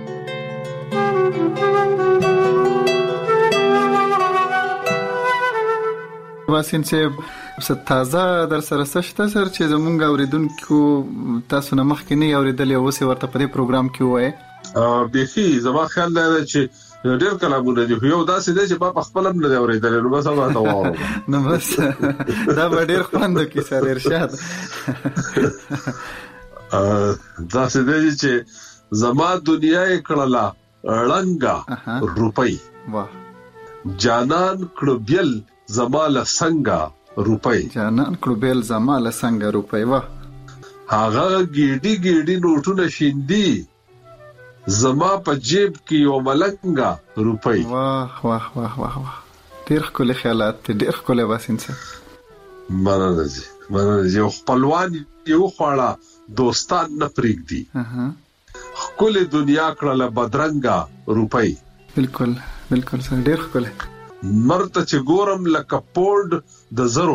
اباسین صاحب څه تازه در سره څه شته سر چې زمونږ اوریدونکو تاسو نه مخکې نه اوریدلی اوس یې ورته په دې پروګرام کې ووایې؟ بیخي زما خیال دی چې ډېر کلامونه دي، خو یو داسې دی چې ما په خپله هم نه دی اورېدلی، نو بس هم راته واورم. نو بس دا به ډېر خوند وکړي سر ارشاد. داسې دی چې زما دنیا یې کړله ړنګه روپۍ، جانان کړو بیل زما لسنګه روپۍ، جانان کړو بیل زما لسنګه روپۍ. واه هغه ګیډي ګیډي نوټونه شیندي زما په جیب کې یو ملنګه روپۍ. واه واه واه واه واه ډېر ښکلي خیالات دي، ډېر ښکلی اباسین صاحب. مننه جي مننه جي. یو خپلوان یې وخوړه دوستان نه پرېږدي، ښکلې دنیا کړله بدرنګه روپۍ. بالکل بالکل سر ډېر ښکلی. مرته چې ګورم لکه پولډ د زرو،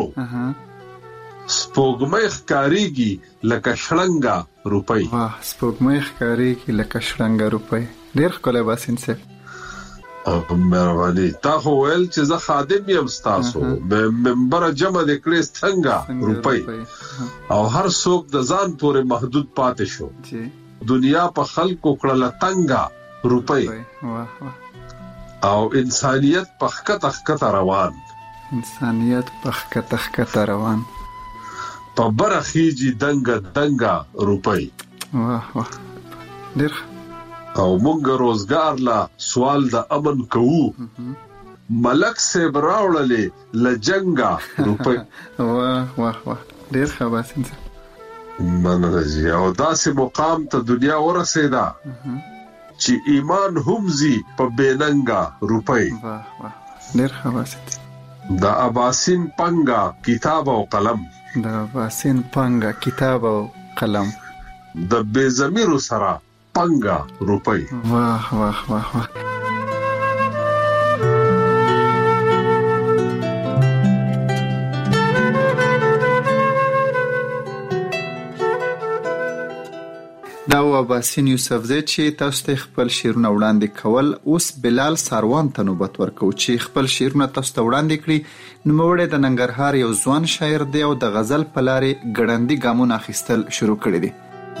سپوږمۍ ښکاریږي لکه شړنګه روپۍ. واه سپوږمۍ ښکاریږي لکه شړنګه روپۍ. ډېر ښکلی اباسین صاحب. مهرباني. تا خو ویل چې زه خادم یم ستاسو، ممبره جمع دې کړې څنګه روپۍ، او هر څوک د ځان پورې محدود پاتې شو، دنیا په خلکو کړله تنګه روپۍ. واه واه. او انسانیت په ښکته ښکته روان، انسانیت په ښکته ښکته روان، په بره خیجي دنګه دنګه روپۍ. واه واه ډېر. او مونږ روزګار لا سوال د امن کوو ملک صاحب راوړلې لجنګا روپۍ. واه واه واه ډیر ښه باسین مننه جی. او داسې مقام ته دنیا ورسېدا چې ایمان هم زی په بیننګا روپۍ. واه واه ډیر ښه باسین. د اباسین پنګا کتاب او قلم. د اباسین پنګا کتاب او قلم. د بے ضمیرو سره پنګا روپۍ. واه واه واه واه. دا و اباسین یوسفزی چې تاسو ته خپل شعرونه وړاندې کول. اوس بلال ساروان ته نوبت ورکو چې خپل شعرونه تاسو ته وړاندې کړي. نوموړی د ننګرهار یو ځوان شاعر دی او د غزل په لارې ګړندي ګامونه اخیستل شروع کړي دي.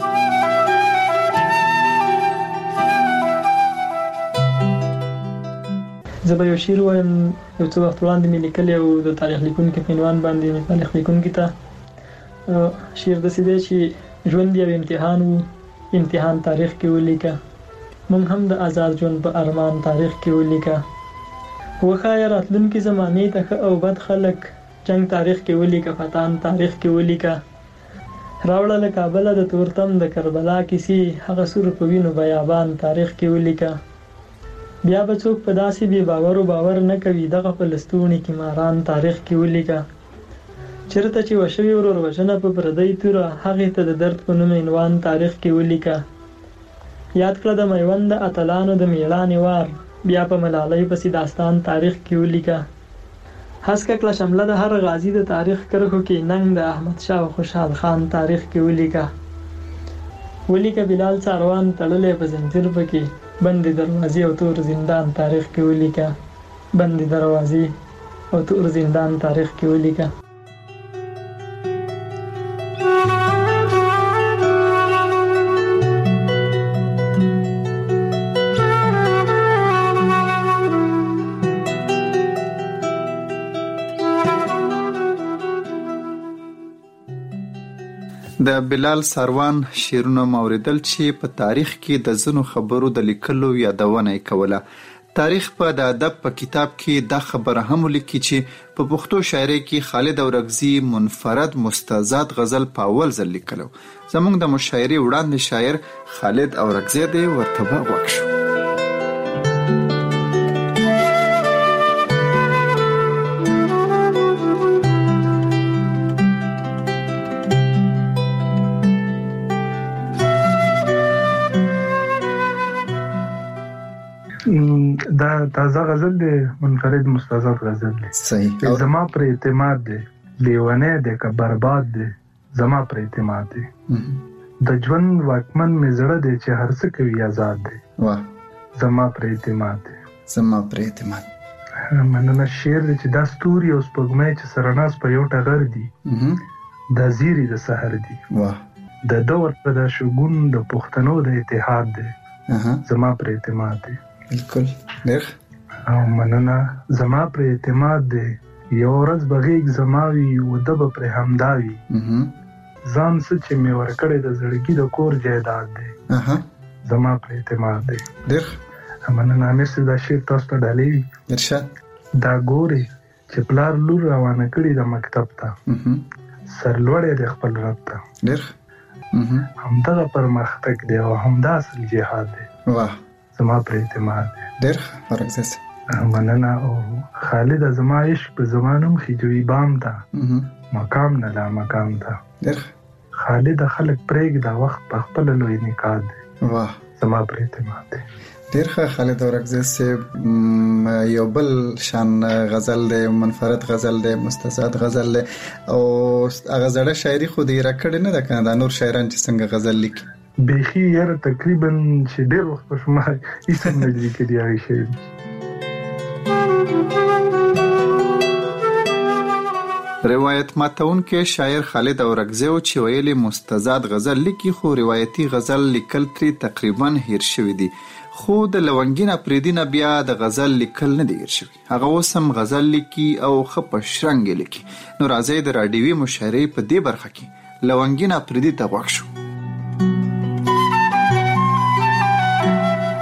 زه به یو شعر وایم یو څه وخت وړاندې مې لیکلی او د تاریخ لیکونکي په عنوان باندې مې تاریخ لیکونکي ته شعر داسې دی چې ژوند یو امتحان و، امتحان تاریخ کې ولیکه، مونږ هم د آزاد ژوند په ارمان تاریخ کې ولیکه. وښایه راتلونکي زمانې ته ښه او بد خلک جنگ تاریخ کې ولیکه، فتان تاریخ کې ولیکه. راوړه له کابله د تورتم د کربلا کیسې، هغه سور په وینو بیابان تاریخ کې ولیکه. بیا به څوک په داسې بې باورو باور نه کوي، دغه په لستوڼي کې ماران تاریخ کې ولیکه. چرته چې وشوي ورور وژنه په پردۍ توره، هغې ته د درد په نوم عنوان تاریخ کې ولیکه. یاد کړه د میوند د اتلانو د میړانې وار، بیا په ملالۍ پسې داستان تاریخ کې ولیکه. هسکه کړه شمله د هر غازي د تاریخ کرښو کې، ننګ د احمد شاه او خوشحال خان تاریخ کې ولیکه. ولیکه بلال ساروان تړلی په زنځیر پکې، بندې دروازې او تور زندان تاریخ کې ولیکه. بندې دروازې او تور زندان تاریخ کې ولیکه. د بلال ساروان شعرونه موریدل چې په تاریخ کې د ځینو خبرو د لیکلو یادونه یې کوله. تاریخ په د ادب په کتاب کې دا خبره هم لیکي چې په پښتو شاعرۍ کې خالد اورکزي منفرد مستزاد غزل په اول ځل لیکلو. زموږ د مشاعرې وړاندې شاعر خالد اورکزي دی، ورته به غوږ شو. دا تازه غزل دی، منفرد مستزاد غزل دی. صحیح. زما پر اعتماد دی، لیونه دی که برباد دی، زما پر اعتماد دی. د ژوند واکمن می زړه دی چې هر څه کوي آزاد دی. واه. زما پر اعتماد دی. زما پر اعتماد. مننه. شعر دی چې دا ستوري او سپوږمۍ چې سره ناست په یو ټغر دي، دا زیری د سحر دی. واه. د دور په دا شګون د پښتنو د اتحاد دی. زما پر اعتماد دی. بالکل. ډېر او مننه. زما پر اعتماد دی، یو ورځ به غیږ زما وي، وده به پرې همدا وي. ځان څه چې مې ورکړی د زړګي د کور جایداد دی. زما پر اعتماد دی. ډېر مننه. امیر صاحب دا شعر تاسو ته ډالۍ وي. ارشاد. دا ګورې چې پلار لور روانه کړي د مکتب ته، سرلوړی دی خپل رب ته. ډېر همدغه پرمختګ دی او همدا اصل جهاد دی. واه. زما پر اعتماد دی. ډېر ورکزي. مننه. او خالد زما عشق په زمانم خجوی بام ته، مقام نه لا مقام ته. ډېر خالد خلک پرېږ دا وخت په خپل لوی نکاح دی. واه. زما پر اعتماد دی. ډېر ښه. خالد اورکزي صاحب یو بل شان غزل دی، منفرد غزل دی، مستزاد غزل دی، او هغه زړه شاعري خو دې راکړې نه ده کنه دا نور شاعران چې څنګه غزل لیکي. بیخي یاره تقریبا چې ډېر وخت په شما هیڅ هم نه دي لیکلي هغې شعر. روایت ماتونکی شاعر خالد اورکزي و چې ویلي مستزاد غزل لیکي، خو روایتي غزل لیکل ترې تقریبا هیر شوي دي. خو د لونګین اپریدي نه بیا د غزل لیکل نه دي هیر شوي. هغه اوس هم غزل لیکي او ښه په شرنګ لیکي. نو راځئ د راډیوي مشاعرې په دې برخه کې لونګین اپریدي ته غوږ شو.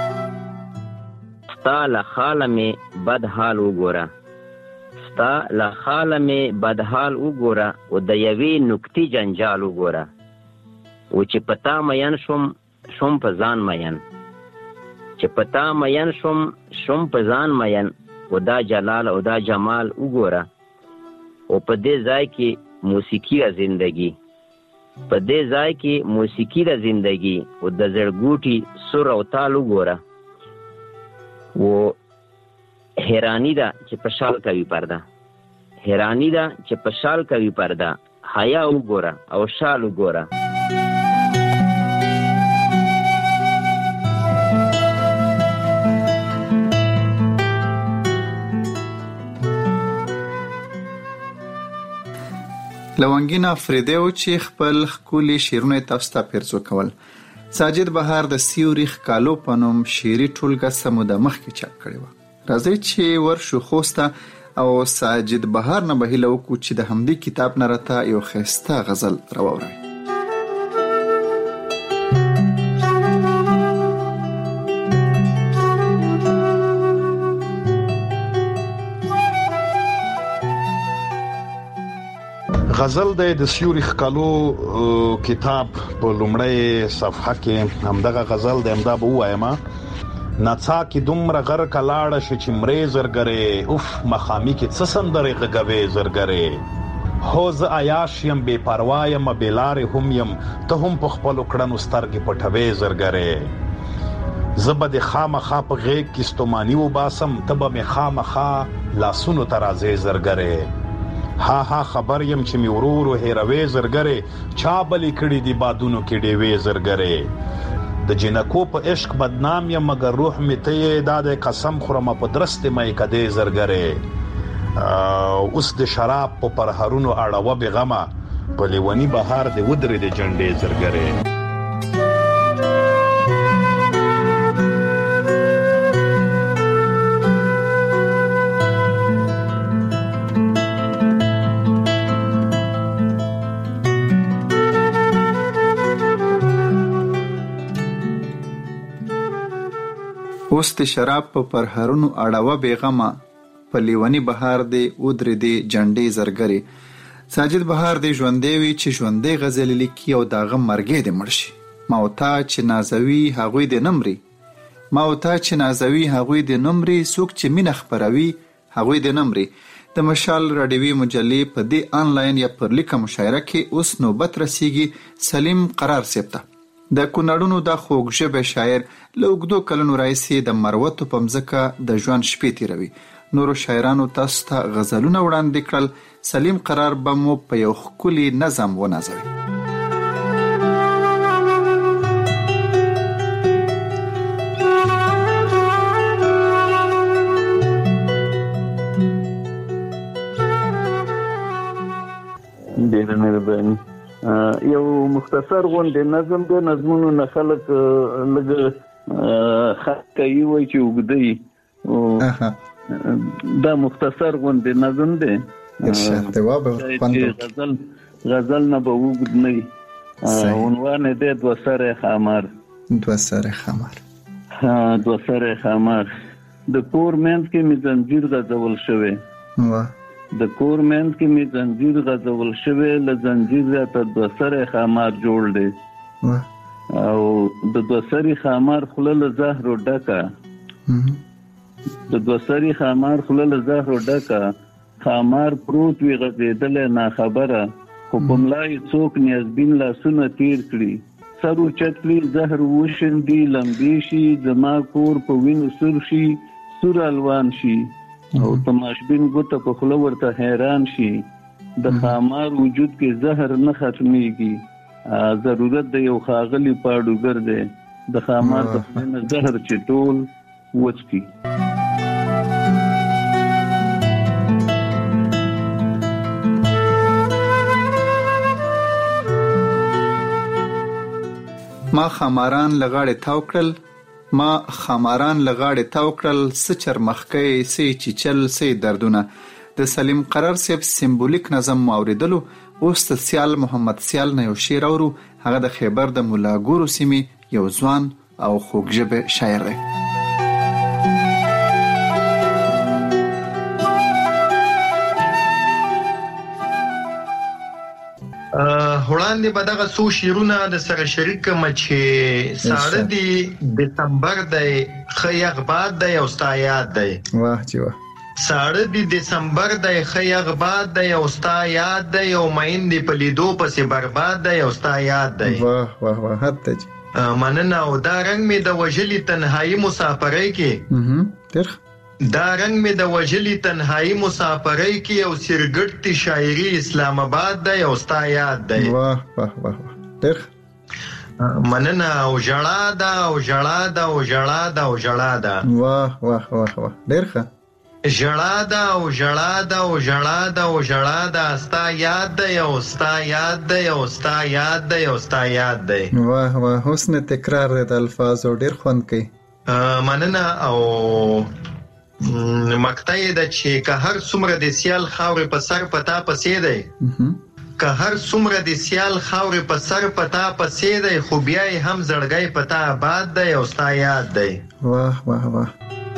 له خاله مې بد حال وګوره ستا له خاله مې بد حال وګوره او د یوې نکتې جنجال وګوره او چې پتا مین شوم شوم په ځان مین چې پتا مین شوم شوم په ځان مین او دا جلال او دا جمال وګوره او په دې ځای کې موسیقي را زندگی په دې ځای کې موسیقي را زندگی او د زړګوټي سر او تال وګوره و حیرانی ده چې په شال کوي پرده حیرانی ده چې په شال کوي پرده حیا وګوره او شال وګوره لونګینا فریدیو چې خپل خولي شیرونه تاسو ته پیرزو کول ساجد بهار د سیوري خالو پنوم شيري ټولګه سمو د مخ کې چاپ کړي و راځي چې ورشو خوسته او ساجد بهار نه بهله وکړو چې د همدې کتاب نه راته یو خسته غزل راوړي غزل د سیوري خالو کتاب په لومړی صفحه کې همدغه غزل د امدا بو وایم نڅا کې دومره غر کلاړه ش چې مری زرګره اوف مخامي کې څه سندره غږوي زرګره هوز عیاش يم بے پروا يم بلار هم يم ته هم په خپل کړنو سترګې پټوي زرګره زبد خامخا په غېږ کې استمانی و باسم تبه می خامخا لاسونو ترازه زرګره ها ها خبر يم چې می ورور هیروي زرګره چا بلی کړي دی بادونو کې ډېوي زرګره د جنکو په عشق بدنام یم مگر روح می ته داد قسم خورم په درست مې کده زرګره اوس د شراب په پرهرونو اړه و بغما په لیونی بهار د ودرې د جنډې زرګره اوس د شراب په پرهرونو اړه بیغمه په لیونی بهار دی ودرې دی جنډې زرګری ساجد بهار دی ژوندې وی چې ژوندې غزل لیکي او داغه مرګې دی مرشي ما او تا چې نازوي هغوی دی نمرې ما او تا چې نازوي هغوی دی نمرې څوک چې مینه خپروي هغوی دی نمرې د مشال راډیوي مجلې په دې آنلاین یا پر لیکه مشاعره کې اوس نوبت رسیږي سلیم قرار سپته د کونړونو د خوږ ژبه شاعر لوګدو کلونو راځي د مروت په مزکه د ژوند شپې تیروي نورو شاعرانو تاسو ته غزلونه وړاندې کړل سلیم قرار به مو په یو خولي نظم ونازوي ډېر مهرباني یو مختصر غونډه نظم د نظمونو نه خلک لږ خطي وای چې وګدي دا مختصر غونډه نظم دی ارشاد جواب غزل غزل نه به وګد نه عنوان دې دو سره خمر دو سره خمر ها دو سره خمر د کور مند کې می زنجیر غزول شوی واه د کور مند کې می زنجیر غزول شوی ل زنجیر ته د سره خمار جوړ دی او د دو سری خمار خلل زهر ډکا د دو سری خمار خلل زهر ډکا خمار پروت وی غزیدل نه خبره خو پملای څوک نیازبین لا سونه تیر کړي سرو چتلی زهر وشندي لمبي شي زما کور په وینو سر شي سور الوان شي او تماشبین ګوته په خلو ورته حیران شي د خامار وجود کې زهر نه ختميږي ضرورت د یو خاغلی پاډوګر دی د خامار په نه زهر چټول وڅکی ما خماران لغاړې تاو کړل ما خماران لغاړې تاو کړل سچر مخکې سي چچل سي دردونه د سلیم قرار سیب سمبولیک نظم اوریدلو اوس د سیال محمد سیال نه یو شعر اورو هغه د خیبر د مولا ګورو سیمې یو ځوان او خوږ ژبه شاعر دی وړاندې به دغه څو شیرونه د سره شریک مچې ساړه دی دسمبر دی خیغ باد دی او ستا یاد دی واه چې واه ساړه دی دسمبر دی خیغ باد دی او ستا یاد دی او مین دی په لیدو پسې برباد دی او ستا یاد دی واه واه واه هته مننه او دا رنگ می د وجلی تنهایی مسافرۍ کې تر دا رنگ می د وجلی تنهایی مسافرۍ کې او سرګټ شاعری اسلام آباد دی او ستا یاد دی واه واه واه تر مننه او جړا دا او جړا دا او جړا دا او جړا دا واه واه واه واه ډېر ښه جړا دا او جړا دا او جړا دا او جړا دا ستا یاد دی او ستا یاد دی او ستا یاد دی او ستا یاد دی واه واه حسن تکرار د الفاظو ډېر خوند کوي مننه او مقطع د چې که هر څومره د سیال خاورې په سر پتا پسې دی که هر څومره د سیال خاورې په سر پتا پسې دی خو بیا هم زړګی پتا آباد دی او ستا یاد دی واه واه واه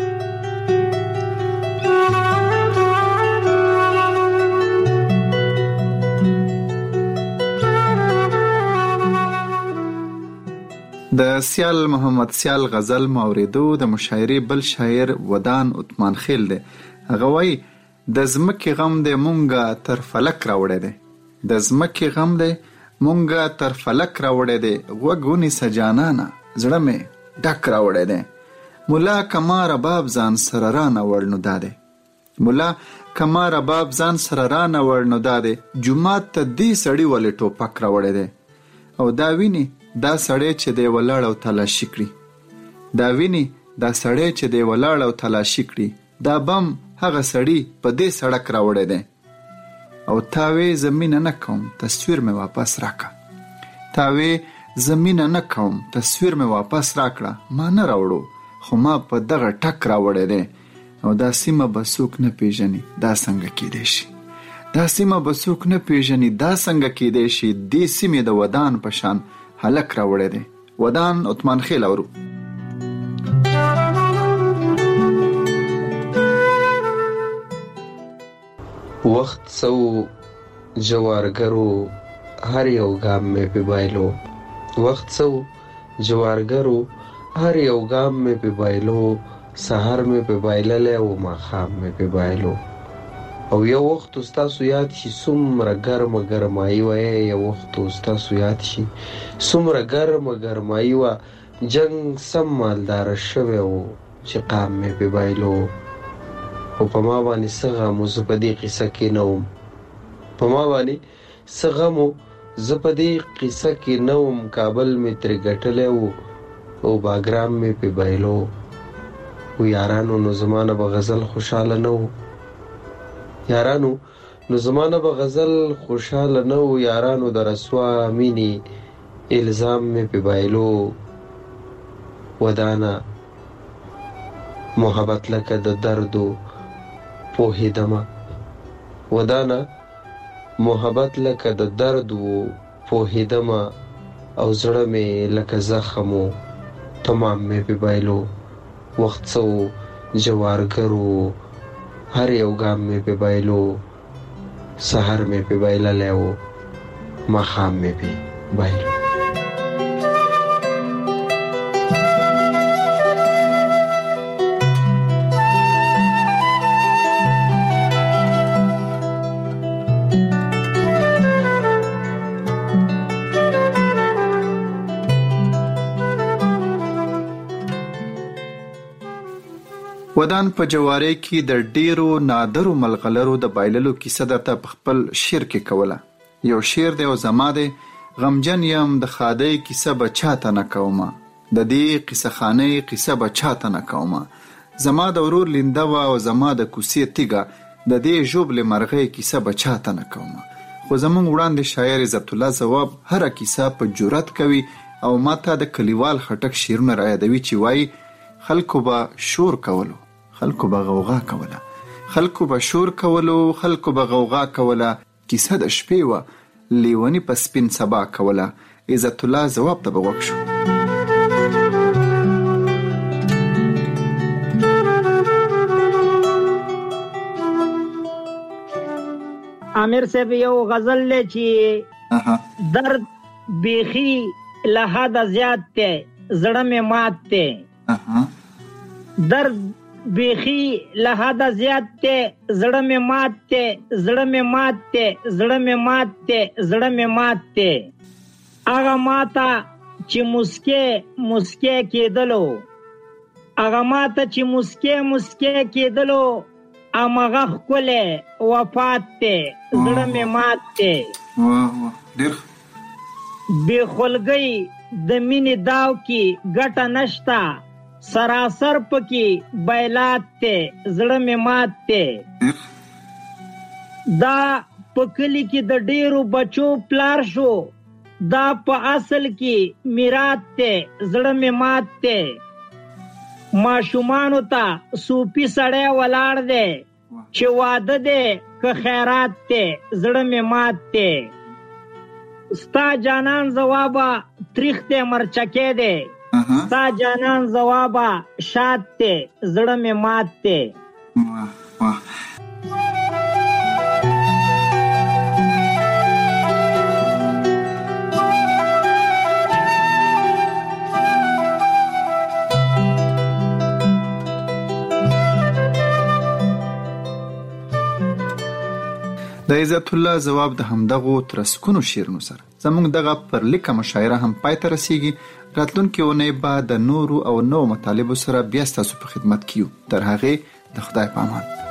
د سیال محمد سیال غزل موریدو د مشاعري بل شاعر ودان عثمان خیل دی هغه وایي د زمکې غم دی مونږه تر فلک راوړی دی د زمکې غم دی مونږه تر فلک راوړی دی غوږ ونیسه جانانه زړه مې ډک راوړی دی ملا کما رباب ځان سره رانه نو دا دی ملا کما رباب ځان سره رانه نو دا دی جومات ته دې سړي ولې ټوپک راوړی دی او دا ویني دا سړی چې دی ولاړ او تلاشي کړي دا ویني دا سړی چې دی ولاړ او تلاشي کړي دا بم هغه سړی په دې سړک راوړی دی او تاوی زمینه نه کوم تصویر مې واپس راکړه تاوی زمینه نه کوم تصویر مې واپس راکړه ما نه راوړو خو ما په دغه ټک راوړی دی او دا سیمه به څوک نه پیژني دا څنګه کیدی شي دا سیمه به څوک نه پیژني دا څنګه کیدی شي دې سیمې د ودان په شان هلک راوړی دی ودان عثمان خیل اورو وخت سو جوارګرو هر یو ګام مې په بایلو وخت سو جوارګرو هر یو ګام مې په بایلو سحر مې په بایللې او ماښام مې په بایلو او یو وخت ستاسو یاد شي څومره ګرمه ګرمایي وه یو وخت ستاسو یاد شي څومره ګرمه ګرمایي وه جنګ سم مالداره شوی و چې قام مې په بایلو او په ما باندې څه غم و زه په دې قصه کې نه وم په ما باندې څه غم و زه په دې قصه کې نه وم کابل مې ترې ګټلی و او باګرام مې په بایلو و یارانو نو زما نه به غزل خوشحاله نه و یارانو نو زمانه به غزل خوشحاله نه و یارانو د رسوا مینی الزام مې په بایلو ودانه محبت لکه د دردو پوهیدمه ودانه محبت لکه د دردو پوهیدمه او زړه مې لکه زخم و تمام مې په بایلو وخت سو جوارګرو هر یو ګام مې په بایلو سحر مې په بایللی و ماښام مې په بایلو ودان په جواری کې د ډیرو نادرو ملغلرو د بایللو کیسه درته په خپل شعر کې کوله یو شعر دی او زما دی غمجن یم د خادۍ کیسه به چاته نه کومه د دې قصه خانۍ قصه به چاته نه کومه زما د ورور لینده وه او زما د کوڅې تیږه د دې ژوبلې مرغۍ کیسه به چاته نه کومه خو زمونږ وړاندې شاعر عزت الله ځواب هره کیسه په جرأت کوي او ماته د کلیوال خټک شعرونه رایادوي چې وایي خلکو به شور کولو خلکو به غوغا کوله خلکو به شور کولو خلکو به غوغا کوله کیسه د شپې وه لیونی په سپین سبا کوله عزت الله ځواب ته به غوږ شو عامر صاحب یو غزل له چې درد بیخی لحد زیاد تے زړه مې مات تے درد بیخی لحد زیاد تے زړه مې مات تے زړه مې مات تے زړه مې مات تے زړه مې مات تے هغه ماته چې مسکې مسکې کېدلو هغه ماته چې مسکې مسکې کېدلو امغه ښکلی وفات تے زړه مې مات تے بې خولګۍ د مینې داو کې ګټه نشته سراسر پکې بیلات تے زړه مې مات تے دا په کلي کې د ډېرو بچو پلار شو دا په اصل کې میراث تے زړه مې مات تے ماشومانو ته صوفي سړی ولاړ دی چې واده دی که خیرات تے زړه مې مات تے ستا جانان ځوابه تریخ تے مرچکې دی ستا جانان ځوابه شاد تے زړه مې مات تے د عزت الله جواب د همدغو ترسکونو شیرونو سره زموږ دغه پر لیکه مشاعره هم پای ته رسیږي. راتلونکي اونۍ به د نورو او نوو مطالبو سره بیا ستاسو په خدمت کې یو. تر هغې د خدای په امان.